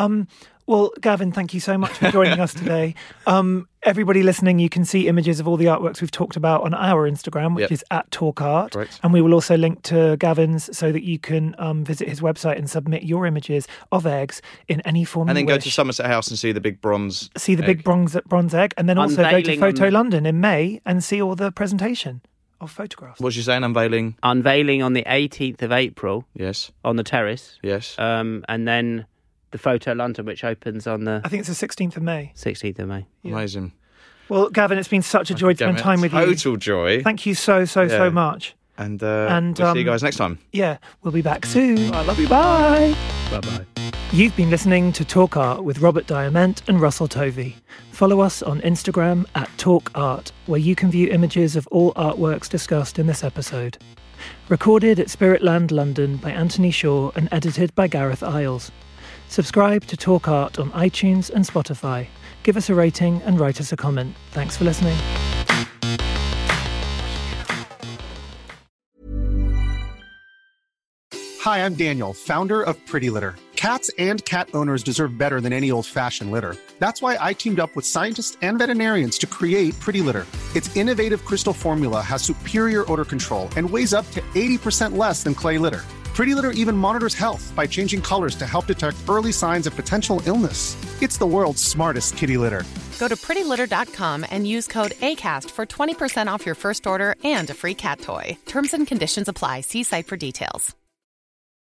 Speaker 4: Well, Gavin, thank you so much for joining us today. Everybody listening, you can see images of all the artworks we've talked about on our Instagram, which
Speaker 3: Yep.
Speaker 4: is @TalkArt.
Speaker 3: Correct.
Speaker 4: And we will also link to Gavin's so that you can visit his website and submit your images of eggs in any form
Speaker 3: And
Speaker 4: you
Speaker 3: then go
Speaker 4: wish.
Speaker 3: to Somerset House and see the big bronze
Speaker 4: See the
Speaker 3: egg.
Speaker 4: big bronze egg, and then also go to
Speaker 5: Unveiling
Speaker 4: Photo
Speaker 5: on-
Speaker 4: London in May and see all the presentation of photographs.
Speaker 3: What was you saying? Unveiling?
Speaker 5: Unveiling on the 18th of April
Speaker 3: Yes.
Speaker 5: on the terrace.
Speaker 3: Yes.
Speaker 5: And then the Photo London, which opens on the
Speaker 4: I think it's the 16th of May.
Speaker 5: 16th of May.
Speaker 3: Amazing.
Speaker 4: Well, Gavin, it's been such a joy to spend time with you.
Speaker 3: Total joy.
Speaker 4: Thank you so
Speaker 3: Yeah.
Speaker 4: much.
Speaker 3: And,
Speaker 4: And,
Speaker 3: we'll see you guys next time.
Speaker 4: Yeah, we'll be back soon. I love you. Bye.
Speaker 5: Bye-bye.
Speaker 4: You've been listening to Talk Art with Robert Diament and Russell Tovey. Follow us on Instagram @TalkArt, where you can view images of all artworks discussed in this episode. Recorded at Spiritland London by Anthony Shaw and edited by Gareth Isles. Subscribe to Talk Art on iTunes and Spotify. Give us a rating and write us a comment. Thanks for listening.
Speaker 10: Hi, I'm Daniel, founder of Pretty Litter. Cats and cat owners deserve better than any old-fashioned litter. That's why I teamed up with scientists and veterinarians to create Pretty Litter. Its innovative crystal formula has superior odor control and weighs up to 80% less than clay litter. Pretty Litter even monitors health by changing colors to help detect early signs of potential illness. It's the world's smartest kitty litter.
Speaker 11: Go to prettylitter.com and use code ACAST for 20% off your first order and a free cat toy. Terms and conditions apply. See site for details.